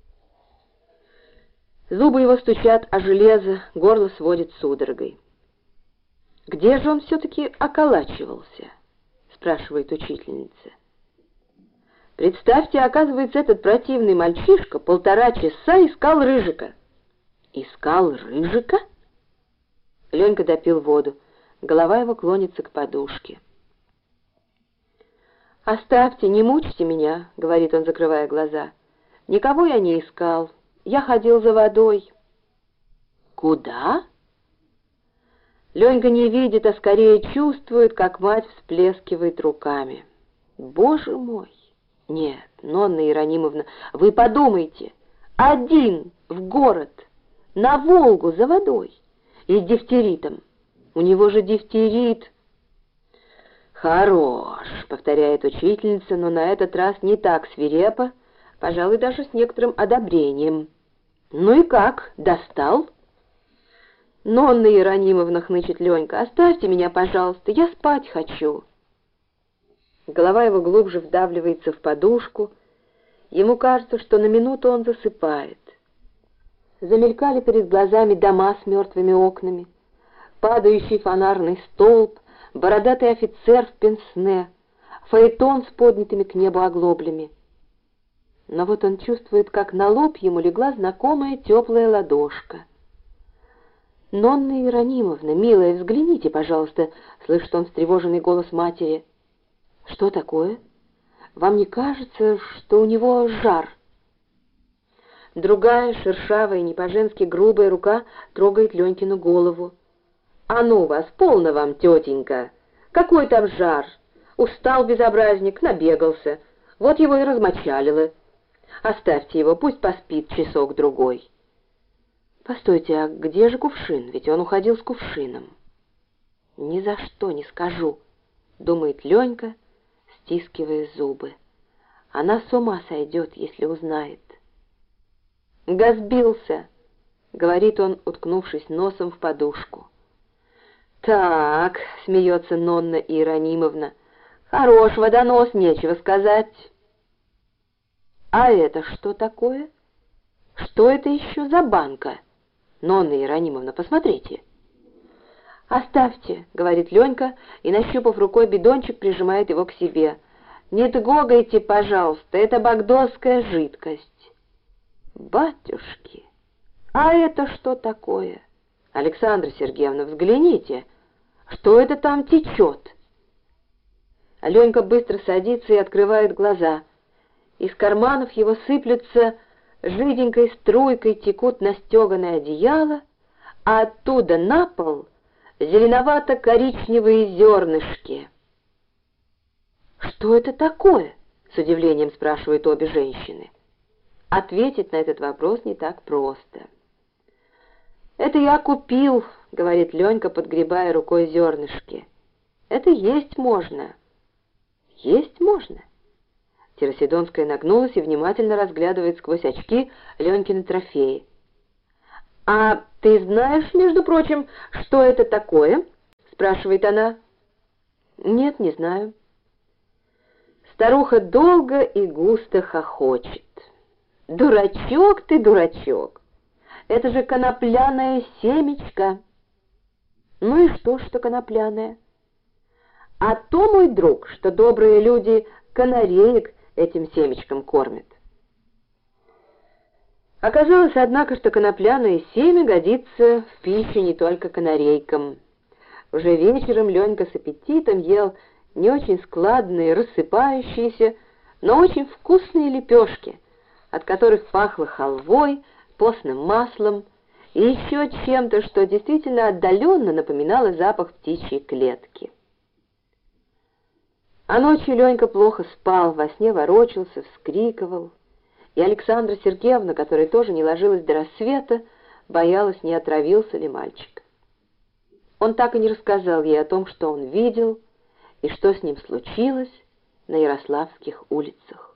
[SPEAKER 1] Зубы его стучат о железо, горло сводит судорогой. «Где же он все-таки околачивался?» — спрашивает учительница. «Представьте, оказывается, этот противный мальчишка полтора часа искал Рыжика». «Искал Рыжика?» Ленька допил воду. Голова его клонится к подушке. «Оставьте, не мучьте меня», — говорит он, закрывая глаза. «Никого я не искал. Я ходил за водой». «Куда?» Ленька не видит, а скорее чувствует, как мать всплескивает руками. «Боже мой! Нет, Нонна Иеронимовна, вы подумайте! Один в город, на Волгу за водой и с дифтеритом. У него же дифтерит». «Хорош», — повторяет учительница, но на этот раз не так свирепо, пожалуй, даже с некоторым одобрением. «Ну и как, достал?» «Нонна Иеронимовна», — хнычет Ленька, — «оставьте меня, пожалуйста, я спать хочу». Голова его глубже вдавливается в подушку. Ему кажется, что на минуту он засыпает. Замелькали перед глазами дома с мертвыми окнами, падающий фонарный столб, бородатый офицер в пенсне, фаэтон с поднятыми к небу оглоблями. Но вот он чувствует, как на лоб ему легла знакомая теплая ладошка. «Нонна Иеронимовна, милая, взгляните, пожалуйста», — слышит он встревоженный голос матери. «Что такое? Вам не кажется, что у него жар?» Другая, шершавая, не по-женски грубая рука трогает Ленькину голову. «А ну вас, полно вам, тетенька! Какой там жар? Устал безобразник, набегался. Вот его и размочалило. Оставьте его, пусть поспит часок-другой». «Постойте, а где же кувшин? Ведь он уходил с кувшином». «Ни за что не скажу», — думает Ленька, стискивая зубы. «Она с ума сойдет, если узнает». «Газбился», — говорит он, уткнувшись носом в подушку. «Так», — смеется Нонна Иеронимовна, — «хорош водонос, нечего сказать». «А это что такое? Что это еще за банка? Нонна Иеронимовна, посмотрите». «Оставьте», — говорит Ленька, и, нащупав рукой бидончик, прижимает его к себе. «Не тгогайте, пожалуйста, это багдосская жидкость». «Батюшки, а это что такое? Александра Сергеевна, взгляните, что это там течет?» Ленька быстро садится и открывает глаза. Из карманов его сыплются жиденькой струйкой, текут на стеганое одеяло, а оттуда на пол зеленовато-коричневые зернышки. «Что это такое?» — с удивлением спрашивают обе женщины. Ответить на этот вопрос не так просто. «Это я купил», — говорит Ленька, подгребая рукой зернышки. «Это есть можно». «Есть можно?» Террасидонская нагнулась и внимательно разглядывает сквозь очки Ленькины трофеи. «А ты знаешь, между прочим, что это такое?» — спрашивает она. «Нет, не знаю». Старуха долго и густо хохочет. «Дурачок ты, дурачок! Это же конопляное семечко!» «Ну и что, что конопляное?» «А то, мой друг, что добрые люди канареек этим семечком кормят». Оказалось, однако, что конопляное семя годится в пищу не только канарейкам. Уже вечером Ленька с аппетитом ел не очень складные, рассыпающиеся, но очень вкусные лепешки, от которых пахло халвой, постным маслом и еще чем-то, что действительно отдаленно напоминало запах птичьей клетки. А ночью Ленька плохо спал, во сне ворочался, вскрикивал, и Александра Сергеевна, которая тоже не ложилась до рассвета, боялась, не отравился ли мальчик. Он так и не рассказал ей о том, что он видел и что с ним случилось на Ярославских улицах.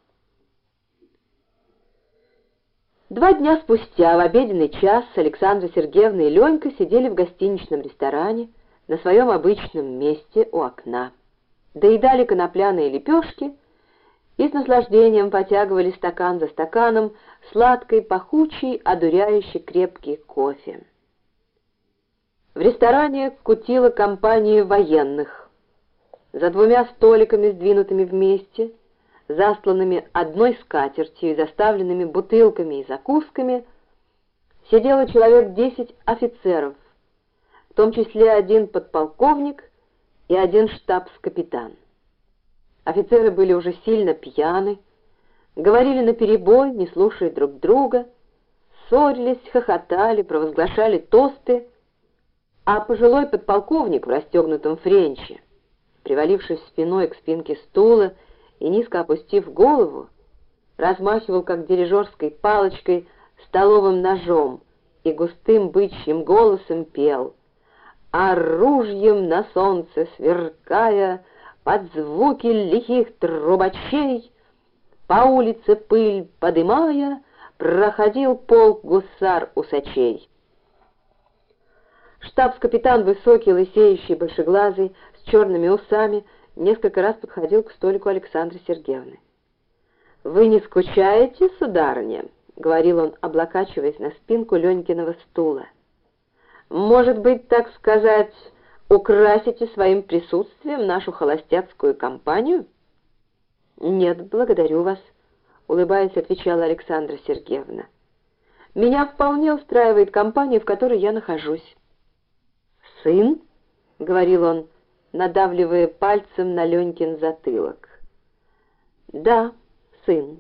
[SPEAKER 1] Два дня спустя, в обеденный час, Александра Сергеевна и Ленька сидели в гостиничном ресторане на своем обычном месте у окна, доедали конопляные лепешки и с наслаждением потягивали стакан за стаканом сладкой, пахучий, одуряющий крепкий кофе. В ресторане кутила компания военных. За двумя столиками, сдвинутыми вместе, застланными одной скатертью и заставленными бутылками и закусками, сидело человек десять офицеров, в том числе один подполковник и один штабс-капитан. Офицеры были уже сильно пьяны, говорили наперебой, не слушая друг друга, ссорились, хохотали, провозглашали тосты, а пожилой подполковник в расстегнутом френче, привалившись спиной к спинке стула и низко опустив голову, размахивал как дирижерской палочкой столовым ножом и густым бычьим голосом пел: «Оружием на солнце сверкая, под звуки лихих трубачей, по улице пыль подымая, проходил полк гусар-усачей». Штабс-капитан, высокий, лысеющий, большеглазый, с черными усами, несколько раз подходил к столику Александры Сергеевны. «Вы не скучаете, сударыня?» — говорил он, облокачиваясь на спинку Ленькиного стула. «Может быть, так сказать, украсите своим присутствием нашу холостяцкую компанию?» «Нет, благодарю вас», — улыбаясь, отвечала Александра Сергеевна. «Меня вполне устраивает компания, в которой я нахожусь». «Сын?» — говорил он, надавливая пальцем на Ленькин затылок. «Да, сын».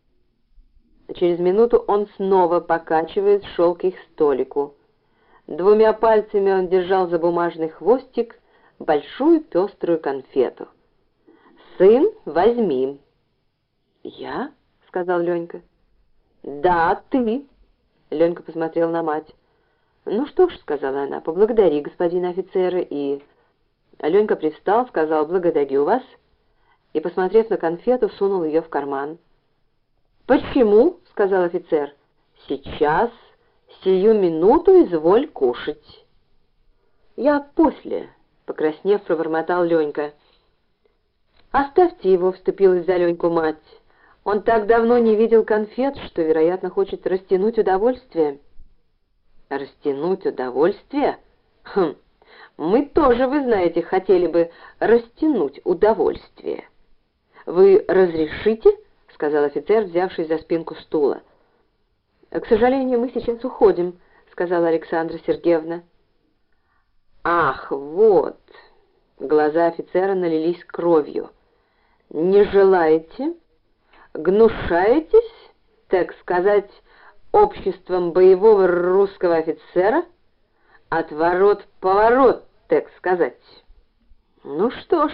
[SPEAKER 1] Через минуту он снова, покачиваясь, шел к их столику. Двумя пальцами он держал за бумажный хвостик большую пеструю конфету. «Сын, возьми». «Я?» — сказал Ленька. «Да, ты». Ленька посмотрел на мать. «Ну что ж», — сказала она, — «поблагодари господина офицера и...» Ленька привстал, сказал «благодарю вас» и, посмотрев на конфету, сунул ее в карман. «Почему?» — сказал офицер. «Сейчас, сию минуту изволь кушать». «Я после», — покраснев, пробормотал Ленька. «Оставьте его», — вступилась за Леньку мать. «Он так давно не видел конфет, что, вероятно, хочет растянуть удовольствие». «Растянуть удовольствие? Хм, мы тоже, вы знаете, хотели бы растянуть удовольствие». «Вы разрешите?» — сказал офицер, взявшись за спинку стула. «К сожалению, мы сейчас уходим», — сказала Александра Сергеевна. «Ах, вот!» — глаза офицера налились кровью. «Не желаете? Гнушаетесь, так сказать, обществом боевого русского офицера? Отворот-поворот, так сказать. Ну что ж.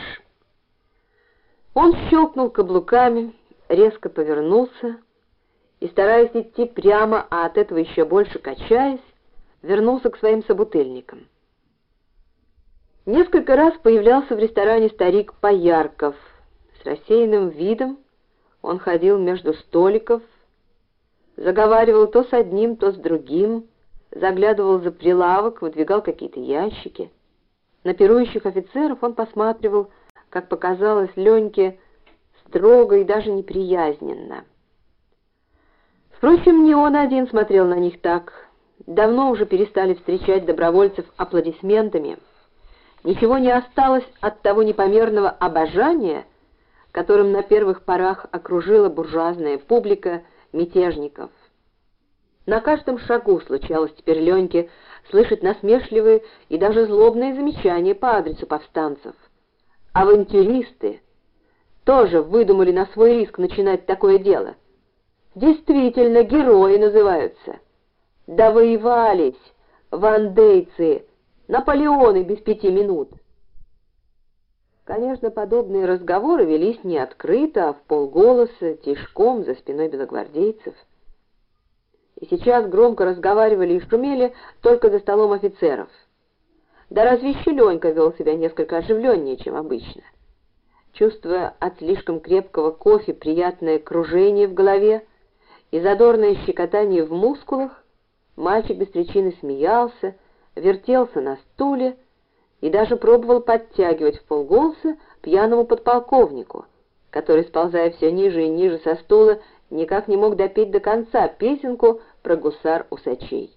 [SPEAKER 1] Он щелкнул каблуками, резко повернулся и, стараясь идти прямо, а от этого еще больше качаясь, вернулся к своим собутыльникам. Несколько раз появлялся в ресторане старик Поярков. С рассеянным видом он ходил между столиков, заговаривал то с одним, то с другим, заглядывал за прилавок, выдвигал какие-то ящики. На пирующих офицеров он посматривал, как показалось Леньке, строго и даже неприязненно. Впрочем, не он один смотрел на них так. Давно уже перестали встречать добровольцев аплодисментами. Ничего не осталось от того непомерного обожания, которым на первых порах окружила буржуазная публика мятежников. На каждом шагу случалось теперь Леньке слышать насмешливые и даже злобные замечания по адресу повстанцев. Авантюристы тоже выдумали на свой риск начинать такое дело. Действительно, герои называются. Довоевались, вандейцы, Наполеоны без пяти минут. Конечно, подобные разговоры велись не открыто, а вполголоса, тишком, за спиной белогвардейцев. И сейчас громко разговаривали и шумели только за столом офицеров. Да разве еще Ленька вел себя несколько оживленнее, чем обычно. Чувствуя от слишком крепкого кофе приятное кружение в голове и задорное щекотание в мускулах, мальчик без причины смеялся, вертелся на стуле и даже пробовал подтягивать вполголоса пьяному подполковнику, который, сползая все ниже и ниже со стула, никак не мог допеть до конца песенку про гусар-усачей.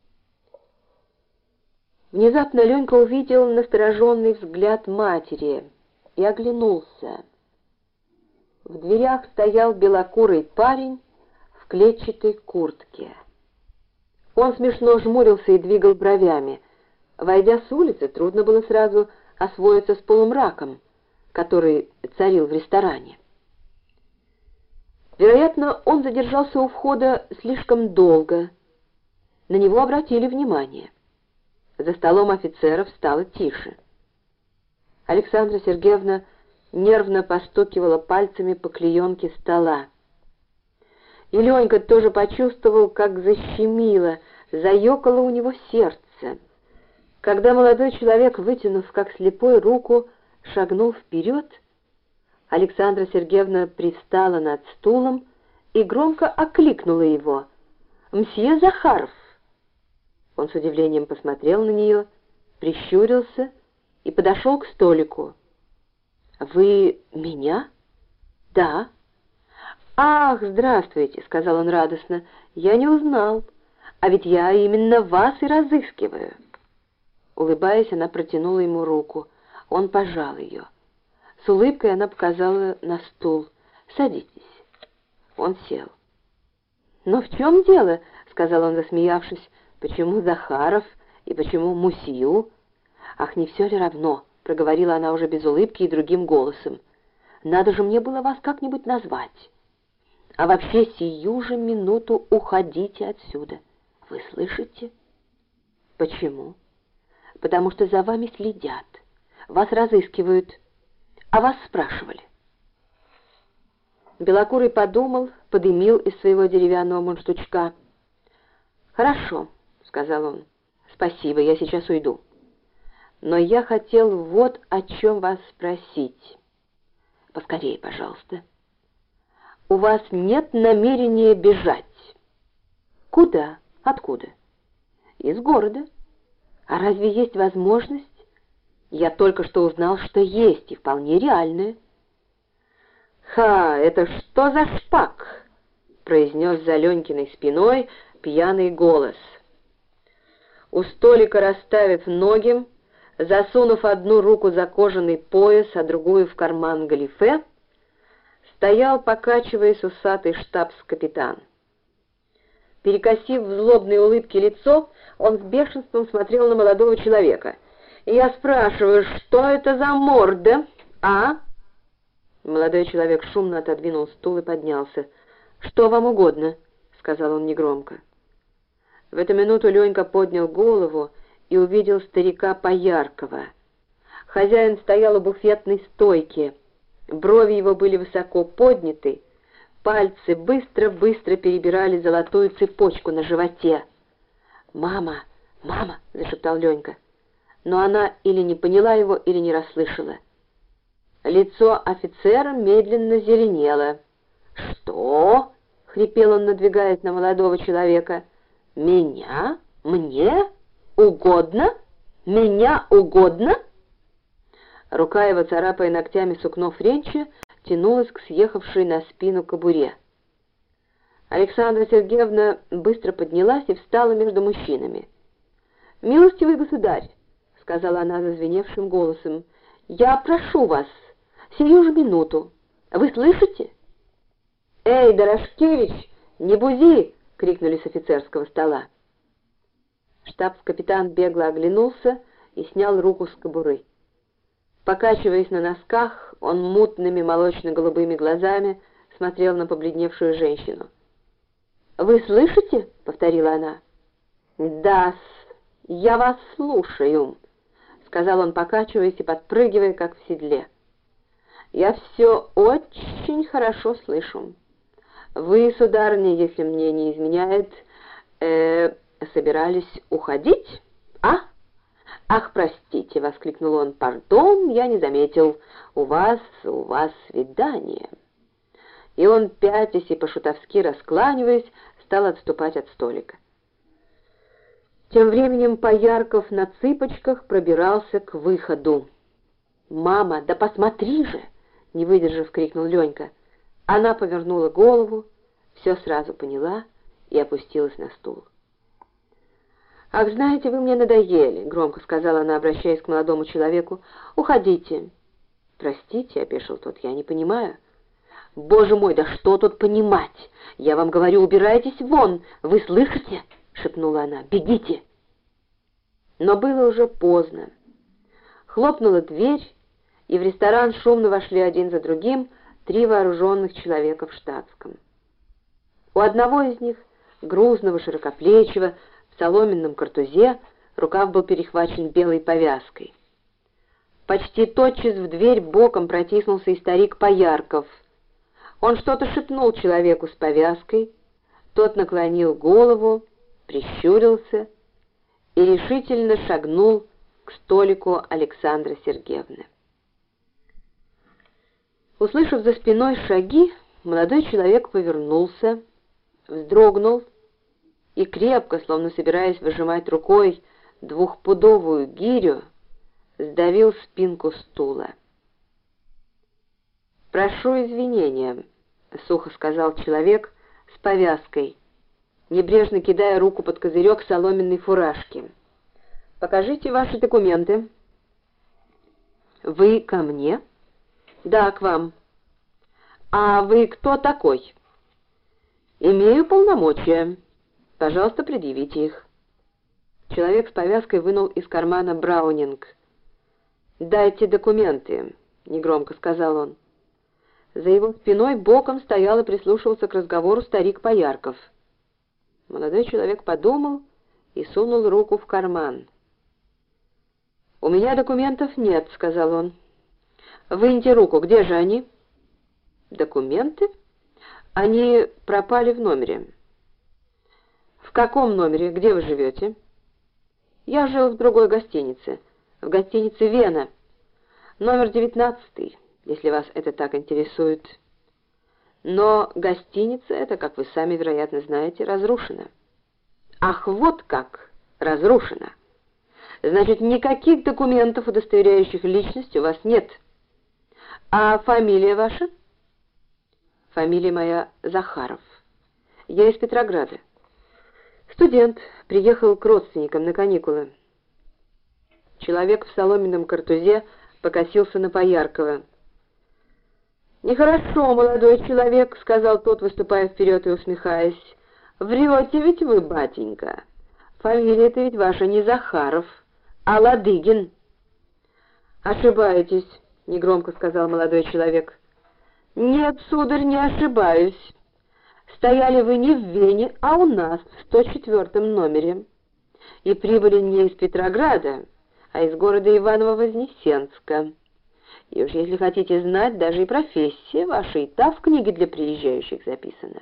[SPEAKER 1] Внезапно Ленька увидел настороженный взгляд матери и оглянулся. В дверях стоял белокурый парень в клетчатой куртке. Он смешно жмурился и двигал бровями. Войдя с улицы, трудно было сразу освоиться с полумраком, который царил в ресторане. Вероятно, он задержался у входа слишком долго. На него обратили внимание. За столом офицеров стало тише. Александра Сергеевна нервно постукивала пальцами по клеенке стола. И Ленька тоже почувствовал, как защемило, заёкало у него сердце, когда молодой человек, вытянув как слепой руку, шагнул вперед. Александра Сергеевна привстала над стулом и громко окликнула его: «Мсье Захаров!» Он с удивлением посмотрел на нее, прищурился и подошел к столику. «Вы меня?» «Да». «Ах, здравствуйте», — сказал он радостно, — «я не узнал, а ведь я именно вас и разыскиваю». Улыбаясь, она протянула ему руку. Он пожал ее. С улыбкой она показала на стул. «Садитесь». Он сел. «Но в чем дело?» — сказал он, засмеявшись. «Почему Захаров и почему Мусью?» «Ах, не все ли равно?» — проговорила она уже без улыбки и другим голосом. «Надо же мне было вас как-нибудь назвать. А вообще сию же минуту уходите отсюда. Вы слышите?» «Почему?» «Потому что за вами следят. Вас разыскивают. А вас спрашивали». Белокурый подумал, подымил из своего деревянного мундштучка. «Хорошо», — сказал он. «Спасибо, я сейчас уйду. Но я хотел вот о чем вас спросить. Поскорее, пожалуйста. У вас нет намерения бежать?» «Куда? Откуда?» «Из города. А разве есть возможность?» «Я только что узнал, что есть, и вполне реальная». «Ха, это что за шпак?» — произнес за Ленькиной спиной пьяный голос. У столика, расставив ноги, засунув одну руку за кожаный пояс, а другую в карман галифе, стоял, покачиваясь, усатый штабс-капитан. Перекосив в злобной улыбке лицо, он с бешенством смотрел на молодого человека. «Я спрашиваю, что это за морда, а?» Молодой человек шумно отодвинул стул и поднялся. «Что вам угодно?» — сказал он негромко. В эту минуту Ленька поднял голову и увидел старика Пояркова. Хозяин стоял у буфетной стойки. Брови его были высоко подняты, пальцы быстро-быстро перебирали золотую цепочку на животе. «Мама, мама!» — зашептал Ленька. Но она или не поняла его, или не расслышала. Лицо офицера медленно зеленело. «Что?» — хрипел он, надвигаясь на молодого человека. «Меня? Мне? Угодно? Меня угодно?» Рука его, царапая ногтями сукно френча, тянулась к съехавшей на спину кобуре. Александра Сергеевна быстро поднялась и встала между мужчинами. «Милостивый государь», — сказала она зазвеневшим голосом, — «я прошу вас, сию же минуту. Вы слышите?» «Эй, Дорошкевич, не бузи!» — крикнули с офицерского стола. Штабс-капитан бегло оглянулся и снял руку с кобуры. Покачиваясь на носках, он мутными молочно-голубыми глазами смотрел на побледневшую женщину. «Вы слышите?» — повторила она. «Да-с, я вас слушаю», — сказал он, покачиваясь и подпрыгивая, как в седле. «Я все очень хорошо слышу. Вы, сударыня, если мне не изменяет, э, собирались уходить, а?» «Ах, простите!» — воскликнул он. «Пардон, я не заметил. У вас, у вас свидание». И он, пятясь и по-шутовски раскланиваясь, стал отступать от столика. Тем временем Поярков на цыпочках пробирался к выходу. «Мама, да посмотри же!» — не выдержав, крикнул Ленька. Она повернула голову, все сразу поняла и опустилась на стул. «Ах, знаете, вы мне надоели», — громко сказала она, обращаясь к молодому человеку. «Уходите». «Простите», — опешил тот, — «я не понимаю». «Боже мой, да что тут понимать? Я вам говорю, убирайтесь вон! Вы слышите?» — шепнула она. «Бегите!» Но было уже поздно. Хлопнула дверь, и в ресторан шумно вошли один за другим три вооруженных человека в штатском. У одного из них, грузного, широкоплечего, в соломенном картузе, рукав был перехвачен белой повязкой. Почти тотчас в дверь боком протиснулся и старик Поярков. Он что-то шепнул человеку с повязкой, тот наклонил голову, прищурился и решительно шагнул к столику Александры Сергеевны. Услышав за спиной шаги, молодой человек повернулся, вздрогнул и крепко, словно собираясь выжимать рукой двухпудовую гирю, сдавил спинку стула. «Прошу извинения», — сухо сказал человек с повязкой, небрежно кидая руку под козырек соломенной фуражки. «Покажите ваши документы». «Вы ко мне?» «Да, к вам». «А вы кто такой?» «Имею полномочия. Пожалуйста, предъявите их». Человек с повязкой вынул из кармана браунинг. «Дайте документы», — негромко сказал он. За его спиной боком стоял и прислушивался к разговору старик Поярков. Молодой человек подумал и сунул руку в карман. «У меня документов нет», — сказал он. «Выньте руку, где же они?» «Документы? Они пропали в номере». «В каком номере? Где вы живете?» «Я жил в другой гостинице, в гостинице «Вена», номер девятнадцатый, если вас это так интересует. Но гостиница эта, как вы сами, вероятно, знаете, разрушена». «Ах, вот как! Разрушена! Значит, никаких документов, удостоверяющих личность, у вас нет. А фамилия ваша?» «Фамилия моя Захаров. Я из Петрограда. Студент, приехал к родственникам на каникулы». Человек в соломенном картузе покосился на Пояркова. «Нехорошо, молодой человек», — сказал тот, выступая вперед и усмехаясь. «Врете ведь вы, батенька. Фамилия-то ведь ваша не Захаров, а Ладыгин». «Ошибаетесь», — негромко сказал молодой человек. «Нет, сударь, не ошибаюсь. Стояли вы не в Вене, а у нас, в сто четвёртом номере. и прибыли не из Петрограда, а из города Иваново-Вознесенска. И уж если хотите знать, даже и профессия ваша и та в книге для приезжающих записана.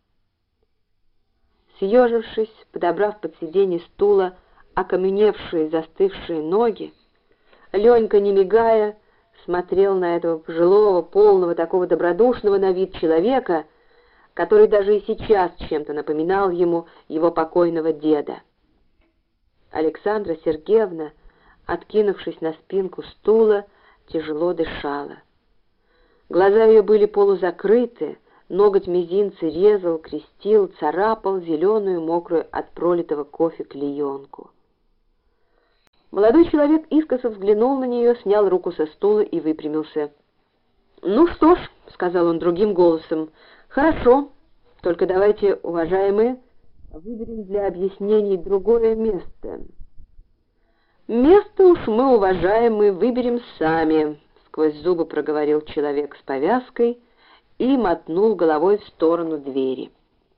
[SPEAKER 1] Съежившись, подобрав под сиденье стула окаменевшие, застывшие ноги, Ленька, не мигая, смотрел на этого пожилого, полного, такого добродушного на вид человека, который даже и сейчас чем-то напоминал ему его покойного деда. Александра Сергеевна, откинувшись на спинку стула, тяжело дышала. Глаза ее были полузакрыты, ноготь мизинца резал, крестил, царапал зеленую, мокрую от пролитого кофе клеенку. Молодой человек искоса взглянул на нее, снял руку со стула и выпрямился. «Ну что ж», — сказал он другим голосом, — «хорошо, только давайте, уважаемые, выберем для объяснений другое место». «Место уж мы, уважаемые, выберем сами», — сквозь зубы проговорил человек с повязкой и мотнул головой в сторону двери.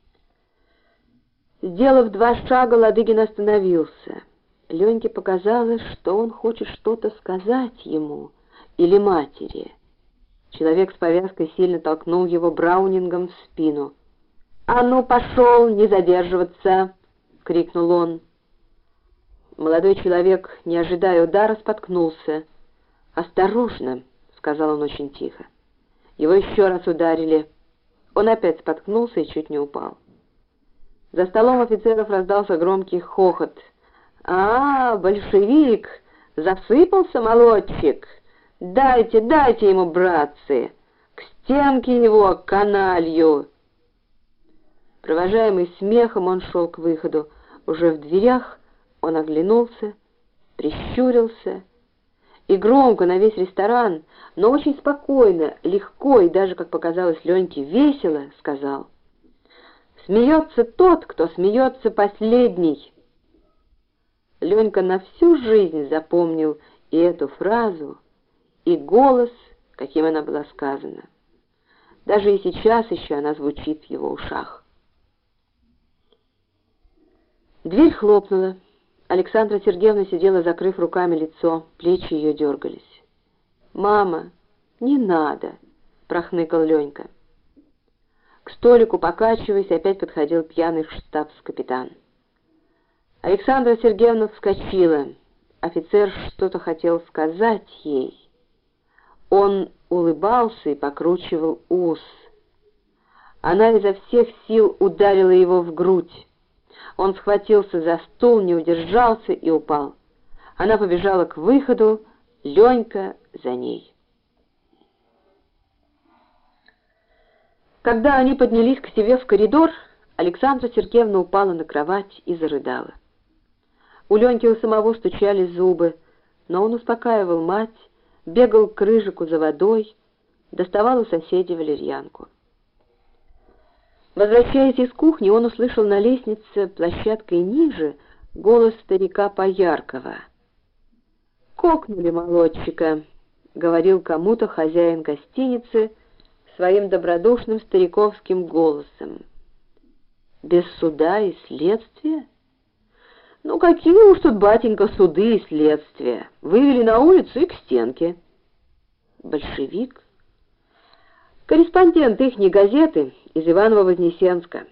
[SPEAKER 1] Сделав два шага, Ладыгин остановился. Леньке показалось, что он хочет что-то сказать ему или матери. Человек с повязкой сильно толкнул его браунингом в спину. «А ну, пошел, не задерживаться!» — крикнул он. Молодой человек, не ожидая удара, споткнулся. «Осторожно!» — сказал он очень тихо. Его еще раз ударили. Он опять споткнулся и чуть не упал. За столом офицеров раздался громкий хохот. «А, большевик! Засыпался молодчик! Дайте, дайте ему, братцы! К стенке его, каналью!» Провожаемый смехом, он шел к выходу. Уже в дверях он оглянулся, прищурился и громко на весь ресторан, но очень спокойно, легко и даже, как показалось Леньке, весело сказал: «Смеется тот, кто смеется последний». Ленька на всю жизнь запомнил и эту фразу, и голос, каким она была сказана. Даже и сейчас еще она звучит в его ушах. Дверь хлопнула. Александра Сергеевна сидела, закрыв руками лицо, плечи ее дергались. «Мама, не надо!» — прохныкал Ленька. К столику, покачиваясь, опять подходил пьяный штабс-капитан. Александра Сергеевна вскочила. Офицер что-то хотел сказать ей. Он улыбался и покручивал ус. Она изо всех сил ударила его в грудь. Он схватился за стул, не удержался и упал. Она побежала к выходу, Ленька за ней. Когда они поднялись к себе в коридор, Александра Сергеевна упала на кровать и зарыдала. У Леньки у самого стучали зубы, но он успокаивал мать, бегал к рыжику за водой, доставал у соседей валерьянку. Возвращаясь из кухни, он услышал на лестнице, площадкой ниже, голос старика Пояркова. «Кокнули молодчика», — говорил кому-то хозяин гостиницы своим добродушным стариковским голосом. «Без суда и следствия? Ну какие уж тут, батенька, суды и следствия? Вывели на улицу и к стенке». «Большевик?» «Корреспондент ихней газеты из Иваново-Вознесенска».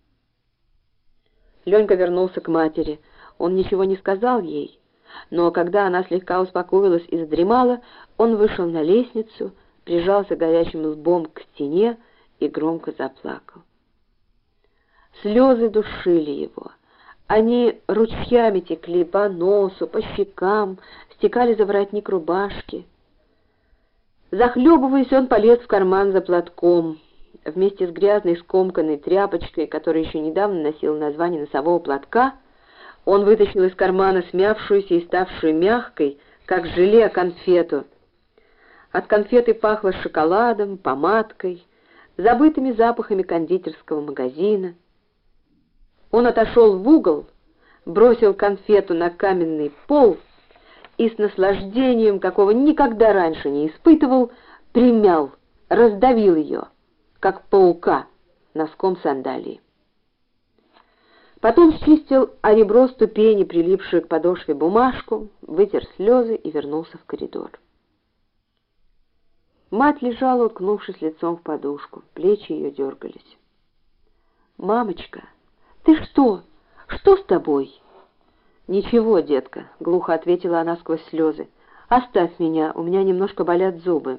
[SPEAKER 1] Ленька вернулся к матери. Он ничего не сказал ей, но когда она слегка успокоилась и задремала, он вышел на лестницу, прижался горячим лбом к стене и громко заплакал. Слезы душили его. Они ручьями текли по носу, по щекам, стекали за воротник рубашки. Захлебываясь, он полез в карман за платком. Вместе с грязной скомканной тряпочкой, которая еще недавно носила название носового платка, он вытащил из кармана смявшуюся и ставшую мягкой, как желе, конфету. От конфеты пахло шоколадом, помадкой, забытыми запахами кондитерского магазина. Он отошел в угол, бросил конфету на каменный пол и с наслаждением, какого никогда раньше не испытывал, примял, раздавил ее, как паука, носком сандалии. Потом счистил о ребро ступени, прилипшую к подошве бумажку, вытер слезы и вернулся в коридор. Мать лежала, уткнувшись лицом в подушку, плечи ее дергались. «Мамочка, ты что? Что с тобой?» «Ничего, детка», — глухо ответила она сквозь слезы. «Оставь меня, у меня немножко болят зубы».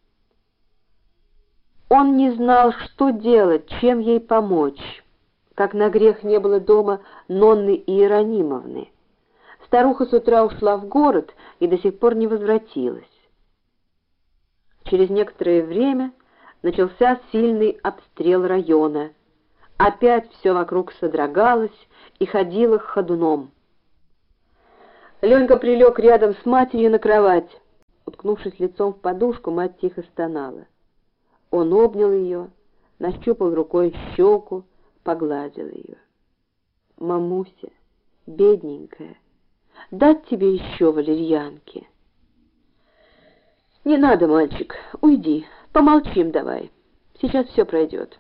[SPEAKER 1] Он не знал, что делать, чем ей помочь. Как на грех не было дома Нонны Иеронимовны. Старуха с утра ушла в город и до сих пор не возвратилась. Через некоторое время начался сильный обстрел района. Опять все вокруг содрогалось и ходило ходуном. Ленька прилег рядом с матерью на кровать. Уткнувшись лицом в подушку, мать тихо стонала. Он обнял ее, нащупал рукой щеку, погладил ее. «Мамуся, бедненькая, дать тебе еще валерьянки?» «Не надо, мальчик, уйди, помолчим давай, сейчас все пройдет».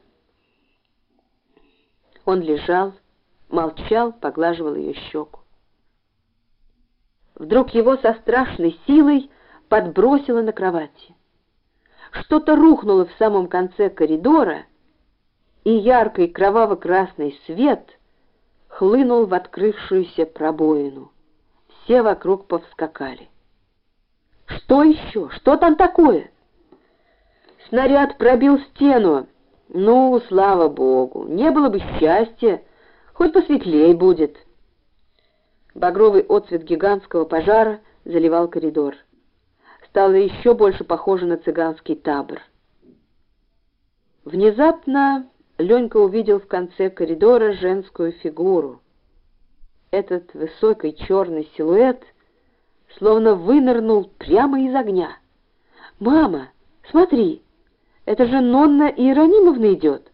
[SPEAKER 1] Он лежал, молчал, поглаживал ее щеку. Вдруг его со страшной силой подбросило на кровати. Что-то рухнуло в самом конце коридора, и яркий кроваво-красный свет хлынул в открывшуюся пробоину. Все вокруг повскакали. «Что еще? Что там такое?» «Снаряд пробил стену. Ну, слава богу, не было бы счастья, хоть посветлей будет». Багровый отцвет гигантского пожара заливал коридор. Стало еще больше похоже на цыганский табор. Внезапно Ленька увидел в конце коридора женскую фигуру. Этот высокий черный силуэт словно вынырнул прямо из огня. «Мама, смотри, это же Нонна Иеронимовна идет!»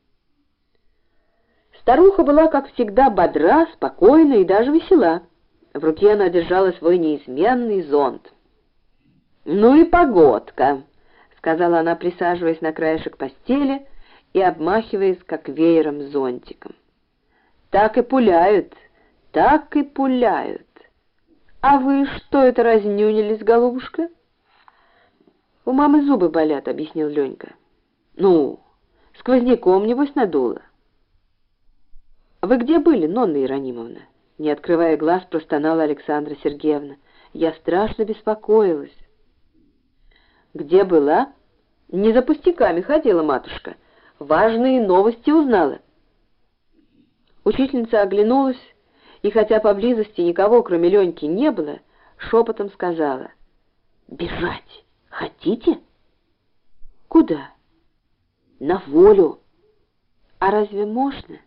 [SPEAKER 1] Старуха была, как всегда, бодра, спокойна и даже весела. В руке она держала свой неизменный зонт. «Ну и погодка», — сказала она, присаживаясь на краешек постели и обмахиваясь, как веером, зонтиком. «Так и пуляют, так и пуляют. А вы что это разнюнились, голубушка?» «У мамы зубы болят», — объяснил Ленька. «Ну, сквозняком, небось, надуло». «Вы где были, Нонна Иеронимовна?» Не открывая глаз, простонала Александра Сергеевна. «Я страшно беспокоилась». «Где была?» «Не за пустяками ходила, матушка. Важные новости узнала». Учительница оглянулась, и хотя поблизости никого, кроме Леньки, не было, шепотом сказала: «Бежать хотите?» «Куда?» «На волю». «А разве можно?»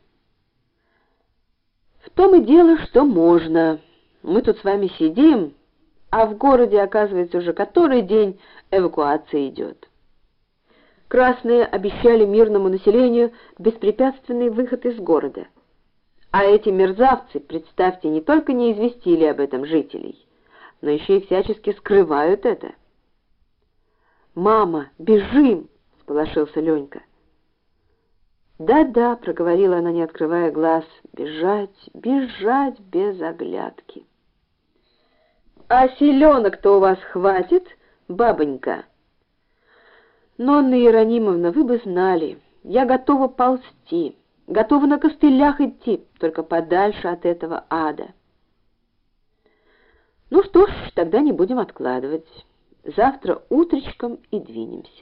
[SPEAKER 1] «В том и дело, что можно. Мы тут с вами сидим, а в городе, оказывается, уже который день эвакуация идет. Красные обещали мирному населению беспрепятственный выход из города. А эти мерзавцы, представьте, не только не известили об этом жителей, но еще и всячески скрывают это». «Мама, бежим!» — сполошился Ленька. «Да-да», — проговорила она, не открывая глаз, — «бежать, бежать без оглядки». «А селенок-то у вас хватит, бабонька?» «Нонна Иеронимовна, вы бы знали, я готова ползти, готова на костылях идти, только подальше от этого ада». «Ну что ж, тогда не будем откладывать. Завтра утречком и двинемся.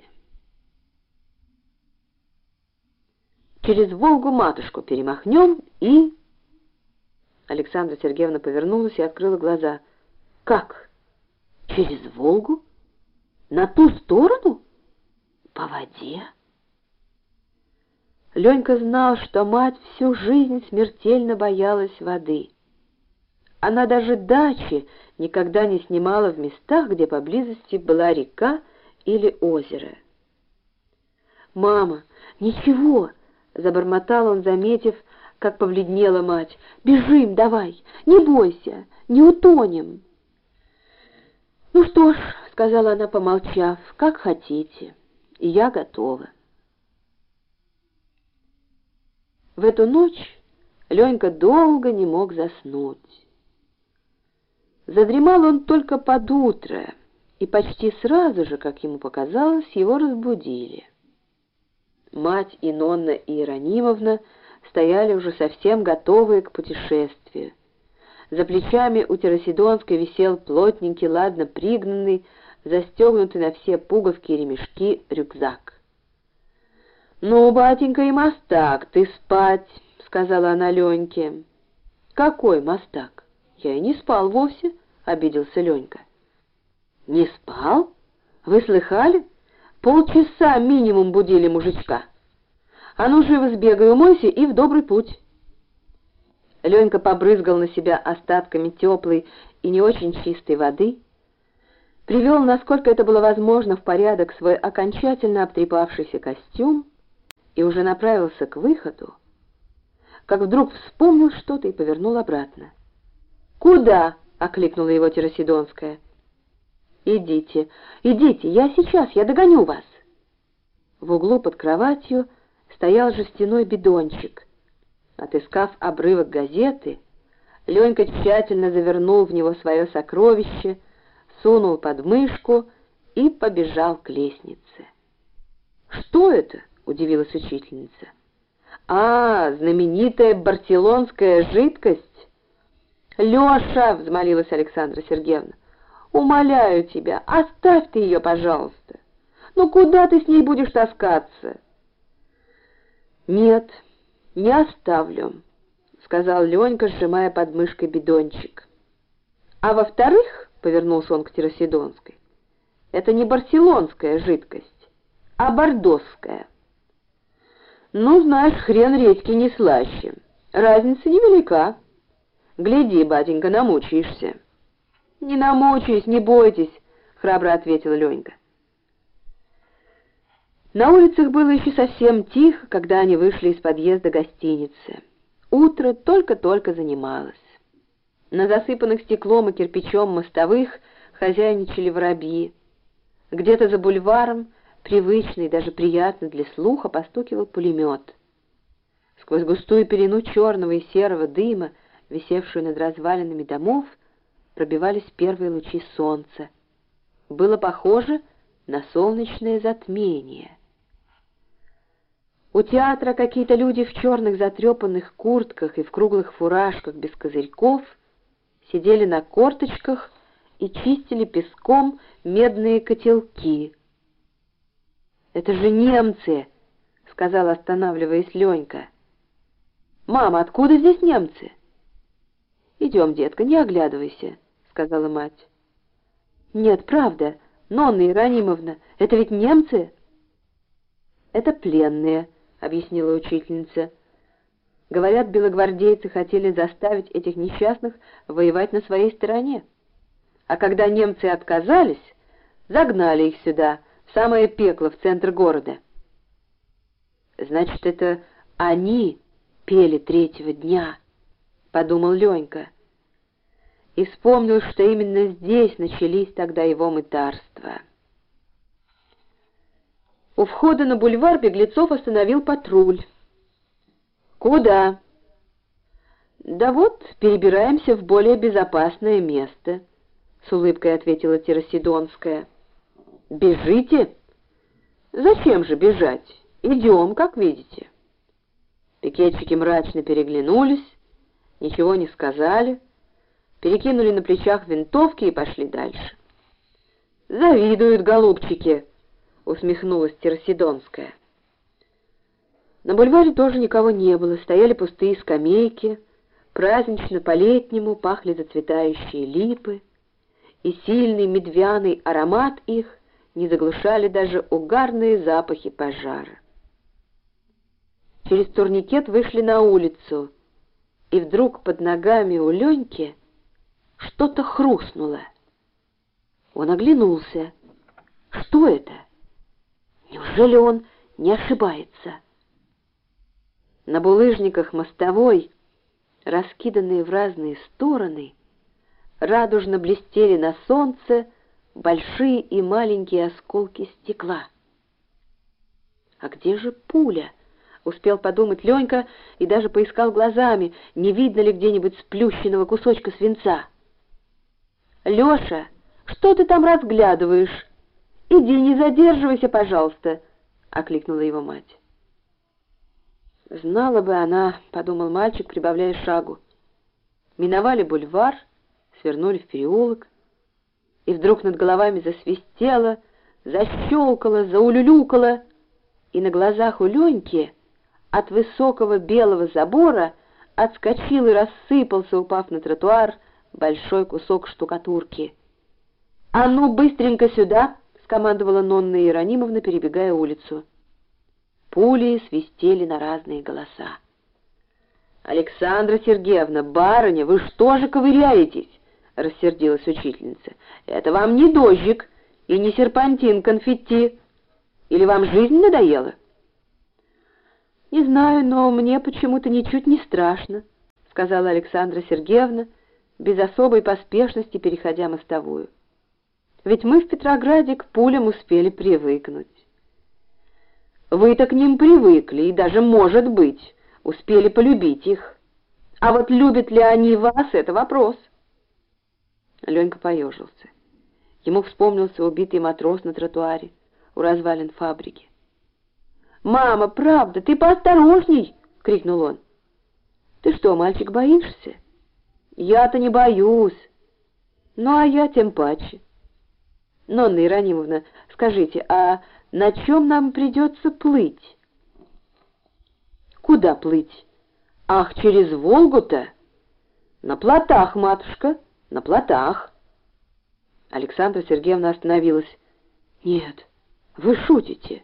[SPEAKER 1] Через Волгу матушку перемахнем и...» Александра Сергеевна повернулась и открыла глаза. «Как? Через Волгу? На ту сторону? По воде?» Ленька знал, что мать всю жизнь смертельно боялась воды. Она даже дачи никогда не снимала в местах, где поблизости была река или озеро. «Мама, ничего!» — забормотал он, заметив, как побледнела мать. «Бежим давай, не бойся, не утонем». «Ну что ж», — сказала она, помолчав, — «как хотите, и я готова». В эту ночь Ленька долго не мог заснуть. Задремал он только под утро, и почти сразу же, как ему показалось, его разбудили. Мать и Нонна Иеронимовна стояли уже совсем готовые к путешествию. За плечами у Террасидонской висел плотненький, ладно пригнанный, застегнутый на все пуговки и ремешки рюкзак. «Ну, батенька и мастак, ты спать!» — сказала она Леньке. «Какой мастак? Я и не спал вовсе», — обиделся Ленька. «Не спал? Вы слыхали? Полчаса минимум будили мужичка. А ну, живо сбегай, умойся и в добрый путь». Ленька побрызгал на себя остатками теплой и не очень чистой воды, привел, насколько это было возможно, в порядок свой окончательно обтрепавшийся костюм и уже направился к выходу, как вдруг вспомнил что-то и повернул обратно. «Куда?» — окликнула его Террасидонская. «Идите, идите, я сейчас, я догоню вас». В углу под кроватью стоял жестяной бидончик. Отыскав обрывок газеты, Ленька тщательно завернул в него свое сокровище, сунул под мышку и побежал к лестнице. «Что это?» — удивилась учительница. «А, знаменитая барселонская жидкость!» «Леша!» — взмолилась Александра Сергеевна. «Умоляю тебя, оставь ты ее, пожалуйста. Ну куда ты с ней будешь таскаться?» «Нет, не оставлю», — сказал Ленька, сжимая под мышкой бидончик. «А во-вторых, — повернулся он к Террасидонской, — это не барселонская жидкость, а бордосская. Ну, знаешь, хрен редьки не слаще. Разница невелика. Гляди, батенька, намучаешься». «Не намучаюсь, не бойтесь», — храбро ответила Ленька. На улицах было еще совсем тихо, когда они вышли из подъезда гостиницы. Утро только-только занималось. На засыпанных стеклом и кирпичом мостовых хозяйничали воробьи. Где-то за бульваром, привычный, даже приятный для слуха, постукивал пулемет. Сквозь густую пелену черного и серого дыма, висевшую над развалинами домов, пробивались первые лучи солнца. Было похоже на солнечное затмение. У театра какие-то люди в черных затрепанных куртках и в круглых фуражках без козырьков сидели на корточках и чистили песком медные котелки. «Это же немцы!» — сказала, останавливаясь, Ленька. «Мама, откуда здесь немцы?» «Идем, детка, не оглядывайся», — сказала мать. «Нет, правда, Нонна Иеронимовна, это ведь немцы?» «Это пленные», — объяснила учительница. «Говорят, белогвардейцы хотели заставить этих несчастных воевать на своей стороне. А когда немцы отказались, загнали их сюда, в самое пекло, в центр города». «Значит, это они пели третьего дня», — подумал Ленька. И вспомнил, что именно здесь начались тогда его мытарства. У входа на бульвар беглецов остановил патруль. «Куда?» «Да вот, перебираемся в более безопасное место», — с улыбкой ответила Террасидонская. «Бежите?» «Зачем же бежать? Идем, как видите». Пикетчики мрачно переглянулись, ничего не сказали, перекинули на плечах винтовки и пошли дальше. «Завидуют, голубчики», — усмехнулась Террасидонская. На бульваре тоже никого не было, стояли пустые скамейки, празднично по-летнему пахли зацветающие липы, и сильный медвяный аромат их не заглушали даже угарные запахи пожара. Через турникет вышли на улицу, и вдруг под ногами у Леньки что-то хрустнуло. Он оглянулся. Что это? Неужели он не ошибается? На булыжниках мостовой, раскиданные в разные стороны, радужно блестели на солнце большие и маленькие осколки стекла. «А где же пуля?» — успел подумать Ленька и даже поискал глазами, не видно ли где-нибудь сплющенного кусочка свинца. «Леша, что ты там разглядываешь? Иди, не задерживайся, пожалуйста», — окликнула его мать. «Знала бы она», — подумал мальчик, прибавляя шагу. Миновали бульвар, свернули в переулок, и вдруг над головами засвистело, защелкало, заулюлюкало, и на глазах у Леньки от высокого белого забора отскочил и рассыпался, упав на тротуар, большой кусок штукатурки. «А ну, быстренько сюда!» — скомандовала Нонна Иеронимовна, перебегая улицу. Пули свистели на разные голоса. «Александра Сергеевна, барыня, вы что же ковыряетесь?» — рассердилась учительница. «Это вам не дождик и не серпантин конфетти. Или вам жизнь надоела?» «Не знаю, но мне почему-то ничуть не страшно», — сказала Александра Сергеевна, без особой поспешности переходя мостовую. «Ведь мы в Петрограде к пулям успели привыкнуть». «Вы-то к ним привыкли и даже, может быть, успели полюбить их. А вот любят ли они вас — это вопрос». Ленька поежился. Ему вспомнился убитый матрос на тротуаре у развалин фабрики. «Мама, правда, ты поосторожней!» — крикнул он. «Ты что, мальчик, боишься?» «Я-то не боюсь. Ну, а я тем паче. Нонна Иеронимовна, скажите, а на чем нам придется плыть?» «Куда плыть? Ах, через Волгу-то? На плотах, матушка, на плотах». Александра Сергеевна остановилась. «Нет, вы шутите».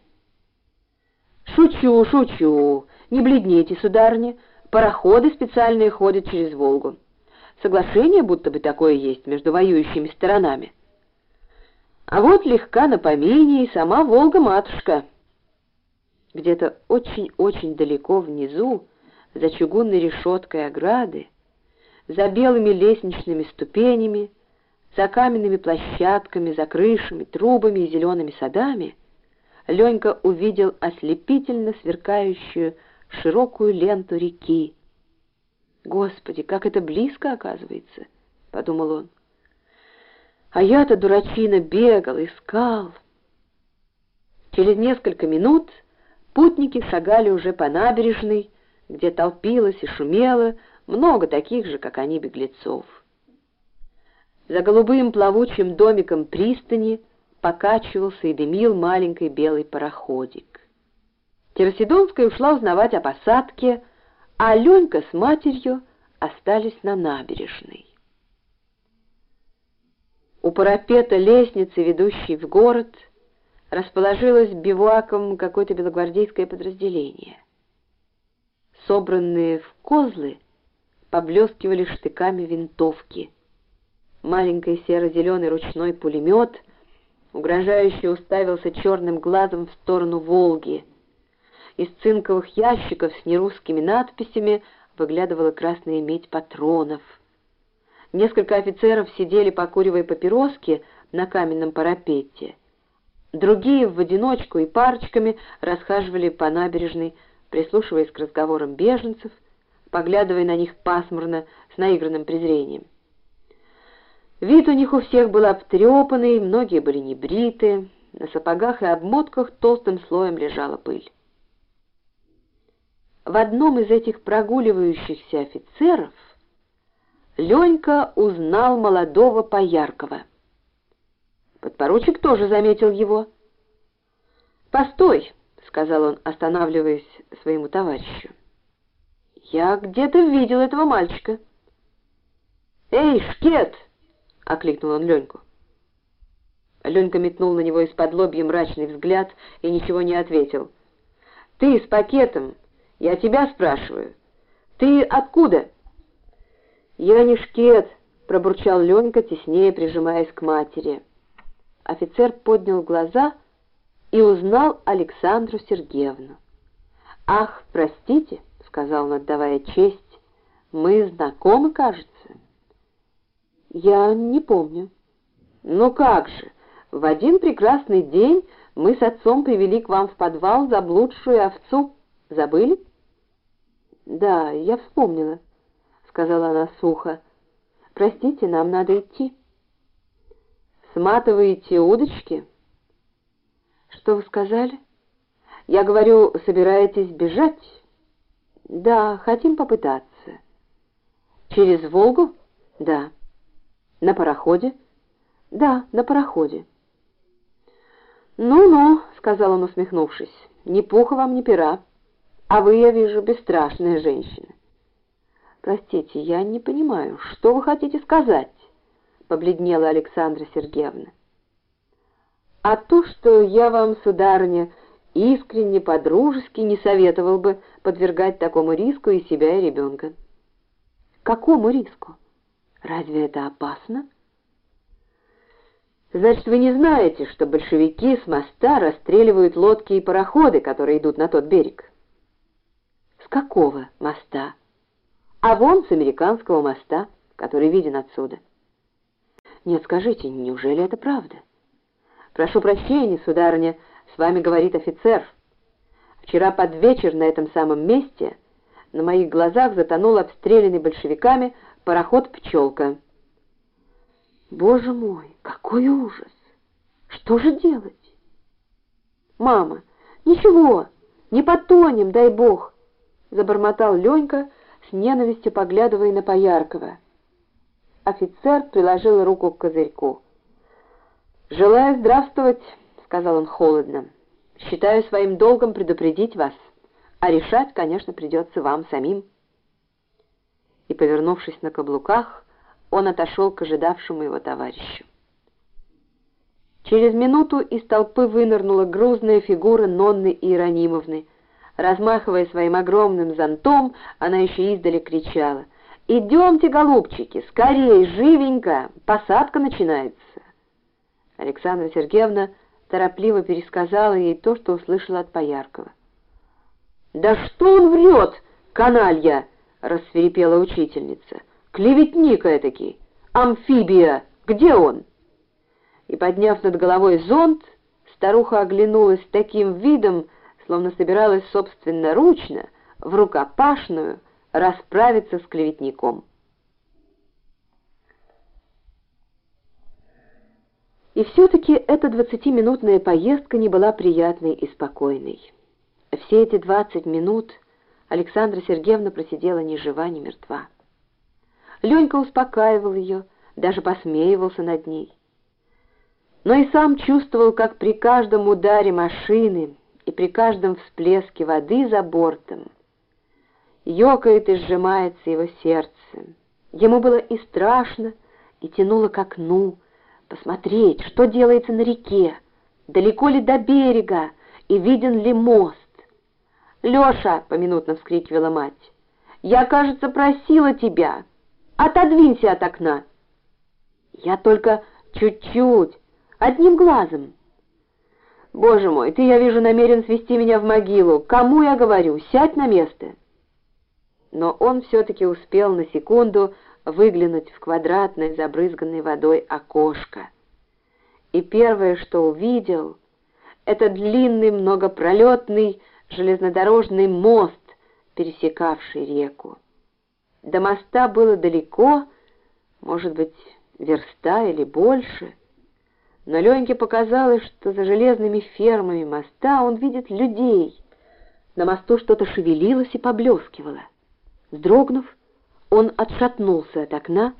[SPEAKER 1] «Шучу, шучу. Не бледнейте, сударыня. Пароходы специальные ходят через Волгу. Соглашение будто бы такое есть между воюющими сторонами. А вот легка на помине и сама Волга-матушка». Где-то очень-очень далеко внизу, за чугунной решеткой ограды, за белыми лестничными ступенями, за каменными площадками, за крышами, трубами и зелеными садами, Ленька увидел ослепительно сверкающую широкую ленту реки. «Господи, как это близко, оказывается!» — подумал он. «А я-то, дурачина, бегал, искал». Через несколько минут путники шагали уже по набережной, где толпилось и шумело много таких же, как они, беглецов. За голубым плавучим домиком пристани покачивался и дымил маленький белый пароходик. Террасидонская ушла узнавать о посадке, а Ленька с матерью остались на набережной. У парапета лестницы, ведущей в город, расположилось бивуаком какое-то белогвардейское подразделение. Собранные в козлы поблескивали штыками винтовки. Маленький серо-зеленый ручной пулемет угрожающе уставился черным глазом в сторону Волги. Из цинковых ящиков с нерусскими надписями выглядывала красная медь патронов. Несколько офицеров сидели, покуривая папироски, на каменном парапете. Другие в одиночку и парочками расхаживали по набережной, прислушиваясь к разговорам беженцев, поглядывая на них пасмурно, с наигранным презрением. Вид у них у всех был обтрепанный, многие были небриты, на сапогах и обмотках толстым слоем лежала пыль. В одном из этих прогуливающихся офицеров Ленька узнал молодого Пояркова. Подпоручик тоже заметил его. «Постой», — сказал он, останавливаясь своему товарищу. «Я где-то видел этого мальчика». «Эй, шкет!» — окликнул он Леньку. Ленька метнул на него из-под лобья мрачный взгляд и ничего не ответил. «Ты с пакетом, я тебя спрашиваю. Ты откуда?» «Я не шкет», — пробурчал Ленька, теснее прижимаясь к матери. Офицер поднял глаза и узнал Александру Сергеевну. «Ах, простите», — сказал он, отдавая честь, — «мы знакомы, кажется». «Я не помню». «Ну как же, в один прекрасный день мы с отцом привели к вам в подвал заблудшую овцу. Забыли? Да, я вспомнила, сказала она сухо. Простите, нам надо идти. Сматываете удочки? Что вы сказали? Я говорю, собираетесь бежать? Да, хотим попытаться. Через Волгу? Да. На пароходе? Да, на пароходе. «Ну-ну», — сказал он, усмехнувшись, — «ни пуха вам, ни пера. А вы, я вижу, бесстрашная женщина». «Простите, я не понимаю, что вы хотите сказать?» — побледнела Александра Сергеевна. «А то, что я вам, сударыня, искренне, по-дружески не советовал бы подвергать такому риску и себя, и ребенка». «Какому риску? Разве это опасно?» «Значит, вы не знаете, что большевики с моста расстреливают лодки и пароходы, которые идут на тот берег?» «С какого моста?» «А вон с американского моста, который виден отсюда». «Нет, скажите, неужели это правда?» «Прошу прощения, сударыня, с вами говорит офицер. Вчера под вечер на этом самом месте на моих глазах затонул обстрелянный большевиками пароход «Пчелка». «Боже мой, какой ужас! Что же делать?» «Мама, ничего, не потонем, дай Бог!» — забормотал Ленька, с ненавистью поглядывая на Пояркова. Офицер приложил руку к козырьку. «Желаю здравствовать», — сказал он холодно. «Считаю своим долгом предупредить вас, а решать, конечно, придется вам самим». И, повернувшись на каблуках, он отошел к ожидавшему его товарищу. Через минуту из толпы вынырнула грузная фигура Нонны Иеронимовны. Размахивая своим огромным зонтом, она еще издали кричала: «Идемте, голубчики, скорей, живенько, посадка начинается!» Александра Сергеевна торопливо пересказала ей то, что услышала от Пояркова. «Да что он врет, каналья!» — рассвирепела учительница. «Клеветник этакий! Амфибия! Где он?» И, подняв над головой зонт, старуха оглянулась с таким видом, словно собиралась собственноручно, в рукопашную, расправиться с клеветником. И все-таки эта двадцатиминутная поездка не была приятной и спокойной. Все эти двадцать минут Александра Сергеевна просидела ни жива, ни мертва. Ленька успокаивал ее, даже посмеивался над ней. Но и сам чувствовал, как при каждом ударе машины и при каждом всплеске воды за бортом ёкает и сжимается его сердце. Ему было и страшно, и тянуло к окну, посмотреть, что делается на реке, далеко ли до берега и виден ли мост. «Леша!» — поминутно вскрикивала мать. «Я, кажется, просила тебя. Отодвинься от окна». «Я только чуть-чуть, одним глазом». «Боже мой, ты, я вижу, намерен свести меня в могилу. Кому я говорю? Сядь на место». Но он все-таки успел на секунду выглянуть в квадратное, забрызганное водой окошко. И первое, что увидел, это длинный, многопролетный железнодорожный мост, пересекавший реку. До моста было далеко, может быть, верста или больше, но Леньке показалось, что за железными фермами моста он видит людей. На мосту что-то шевелилось и поблескивало. Вздрогнув, он отшатнулся от окна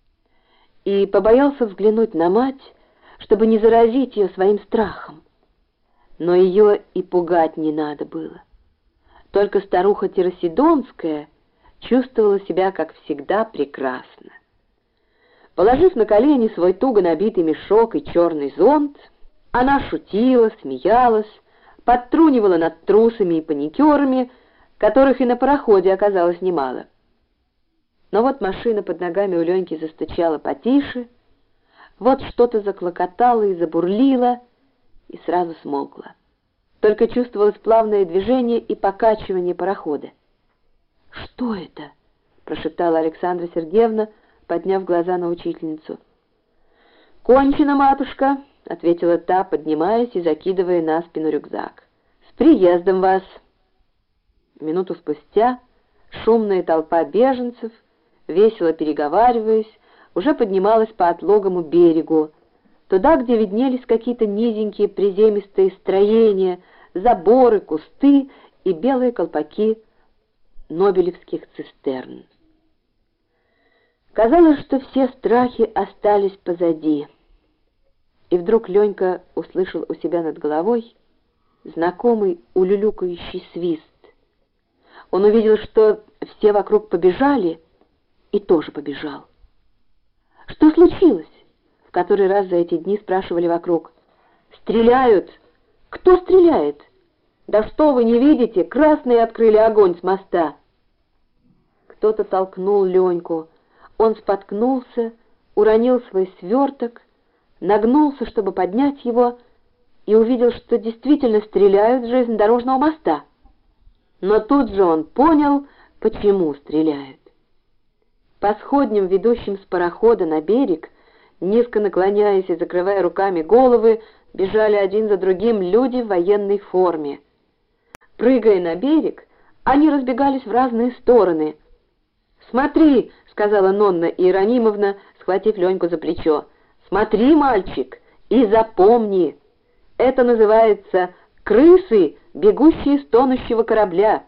[SPEAKER 1] и побоялся взглянуть на мать, чтобы не заразить ее своим страхом. Но ее и пугать не надо было. Только старуха Террасидонская чувствовала себя, как всегда, прекрасно. Положив на колени свой туго набитый мешок и черный зонт, она шутила, смеялась, подтрунивала над трусами и паникерами, которых и на пароходе оказалось немало. Но вот машина под ногами у Леньки застучала потише, вот что-то заклокотало и забурлило, и сразу смолкло. Только чувствовалось плавное движение и покачивание парохода. «Что это?» — прошептала Александра Сергеевна, подняв глаза на учительницу. «Кончено, матушка», — ответила та, поднимаясь и закидывая на спину рюкзак. «С приездом вас!» Минуту спустя шумная толпа беженцев, весело переговариваясь, уже поднималась по отлогому берегу, туда, где виднелись какие-то низенькие приземистые строения, заборы, кусты и белые колпаки нобелевских цистерн. Казалось, что все страхи остались позади. И вдруг Ленька услышал у себя над головой знакомый улюлюкающий свист. Он увидел, что все вокруг побежали, и тоже побежал. «Что случилось?» — в который раз за эти дни спрашивали вокруг. «Стреляют! Кто стреляет? Да что вы не видите? Красные открыли огонь с моста!» Кто-то толкнул Леньку. Он споткнулся, уронил свой сверток, нагнулся, чтобы поднять его, и увидел, что действительно стреляют с железнодорожного моста. Но тут же он понял, почему стреляют. По сходням, ведущим с парохода на берег, низко наклоняясь и закрывая руками головы, бежали один за другим люди в военной форме. Прыгая на берег, они разбегались в разные стороны. «Смотри!» — сказала Нонна Иеронимовна, схватив Леньку за плечо. «Смотри, мальчик, и запомни! Это называется крысы, бегущие с тонущего корабля!»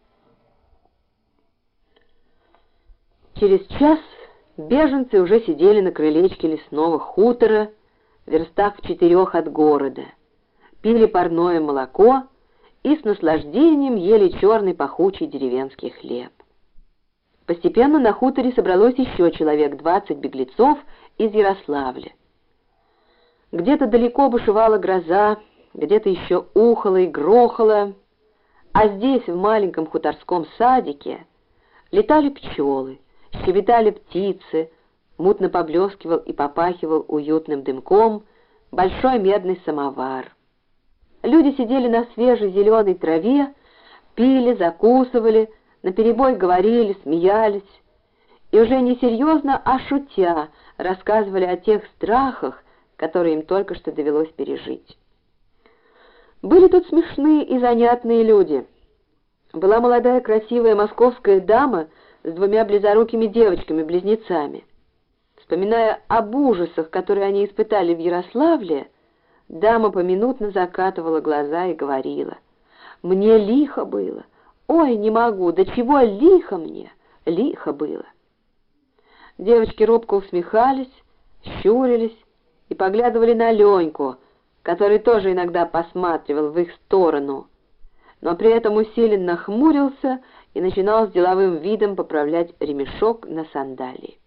[SPEAKER 1] Через час беженцы уже сидели на крылечке лесного хутора, в верстах в четырех от города, пили парное молоко и с наслаждением ели черный пахучий деревенский хлеб. Постепенно на хуторе собралось еще человек двадцать беглецов из Ярославля. Где-то далеко бушевала гроза, где-то еще ухало и грохало, а здесь, в маленьком хуторском садике, летали пчелы, щебетали птицы, мутно поблескивал и попахивал уютным дымком большой медный самовар. Люди сидели на свежей зеленой траве, пили, закусывали, наперебой говорили, смеялись, и уже не серьезно, а шутя рассказывали о тех страхах, которые им только что довелось пережить. Были тут смешные и занятные люди. Была молодая красивая московская дама с двумя близорукими девочками-близнецами. Вспоминая об ужасах, которые они испытали в Ярославле, дама поминутно закатывала глаза и говорила: «Мне лихо было! Ой, не могу! До чего лихо мне! Лихо было!» Девочки робко усмехались, щурились и поглядывали на Леньку, который тоже иногда посматривал в их сторону, но при этом усиленно хмурился и начинал с деловым видом поправлять ремешок на сандалии.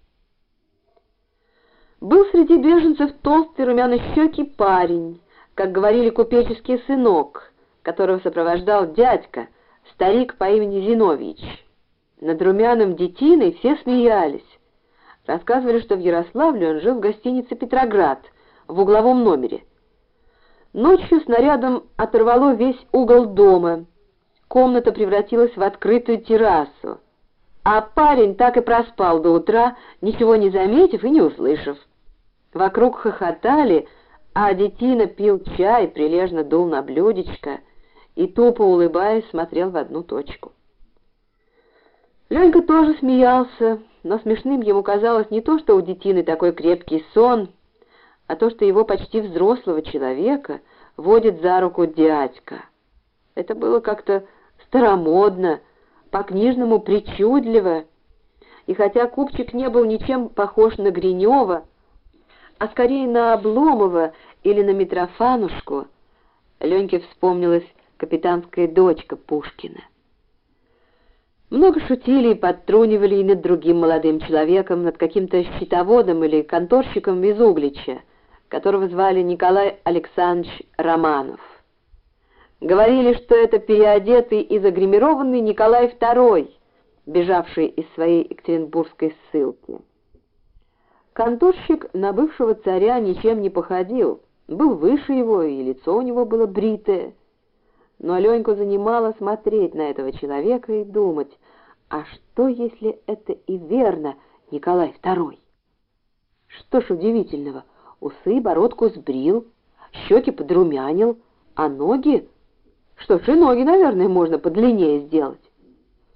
[SPEAKER 1] Был среди беженцев толстый румяно-щекий парень, как говорили, купеческий сынок, которого сопровождал дядька, старик по имени Зиновьич. Над румяным детиной все смеялись. Рассказывали, что в Ярославле он жил в гостинице «Петроград» в угловом номере. Ночью снарядом оторвало весь угол дома. Комната превратилась в открытую террасу. А парень так и проспал до утра, ничего не заметив и не услышав. Вокруг хохотали, а детина пил чай, прилежно дул на блюдечко и, тупо улыбаясь, смотрел в одну точку. Ленька тоже смеялся, но смешным ему казалось не то, что у детины такой крепкий сон, а то, что его почти взрослого человека водит за руку дядька. Это было как-то старомодно, по-книжному причудливо, и хотя купчик не был ничем похож на Гринева, а скорее на Обломова или на Митрофанушку, Леньке вспомнилась капитанская дочка Пушкина. Много шутили и подтрунивали и над другим молодым человеком, над каким-то счетоводом или конторщиком из Углича, которого звали Николай Александрович Романов. Говорили, что это переодетый и загримированный Николай второй, бежавший из своей екатеринбургской ссылки. Конторщик на бывшего царя ничем не походил, был выше его, и лицо у него было бритое. Но Леньку занимало смотреть на этого человека и думать, а что, если это и верно Николай второй? Что ж удивительного, усы и бородку сбрил, щеки подрумянил, а ноги... Что ж, и ноги, наверное, можно подлиннее сделать.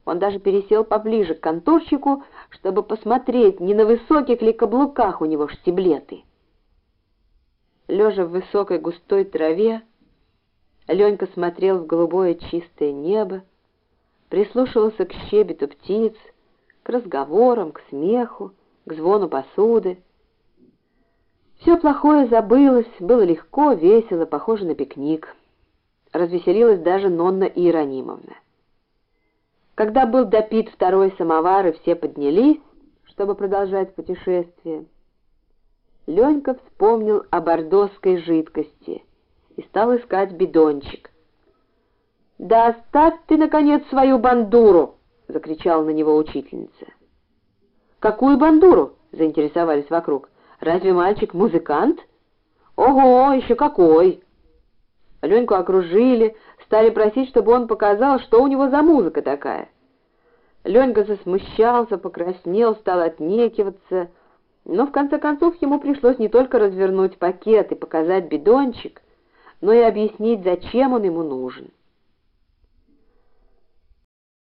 [SPEAKER 1] Он даже пересел поближе к конторщику, чтобы посмотреть, не на высоких ли каблуках у него штиблеты. Лежа в высокой густой траве, Ленька смотрел в голубое чистое небо, прислушивался к щебету птиц, к разговорам, к смеху, к звону посуды. Все плохое забылось, было легко, весело, похоже на пикник. Развеселилась даже Нонна Иеронимовна. Когда был допит второй самовар и все поднялись, чтобы продолжать путешествие, Ленька вспомнил о бордоской жидкости и стал искать бидончик. «Да оставь ты, наконец, свою бандуру!» — закричала на него учительница. «Какую бандуру?» — заинтересовались вокруг. «Разве мальчик музыкант?» «Ого, еще какой!» Леньку окружили, стали просить, чтобы он показал, что у него за музыка такая. Ленька засмущался, покраснел, стал отнекиваться, но в конце концов ему пришлось не только развернуть пакет и показать бидончик, но и объяснить, зачем он ему нужен.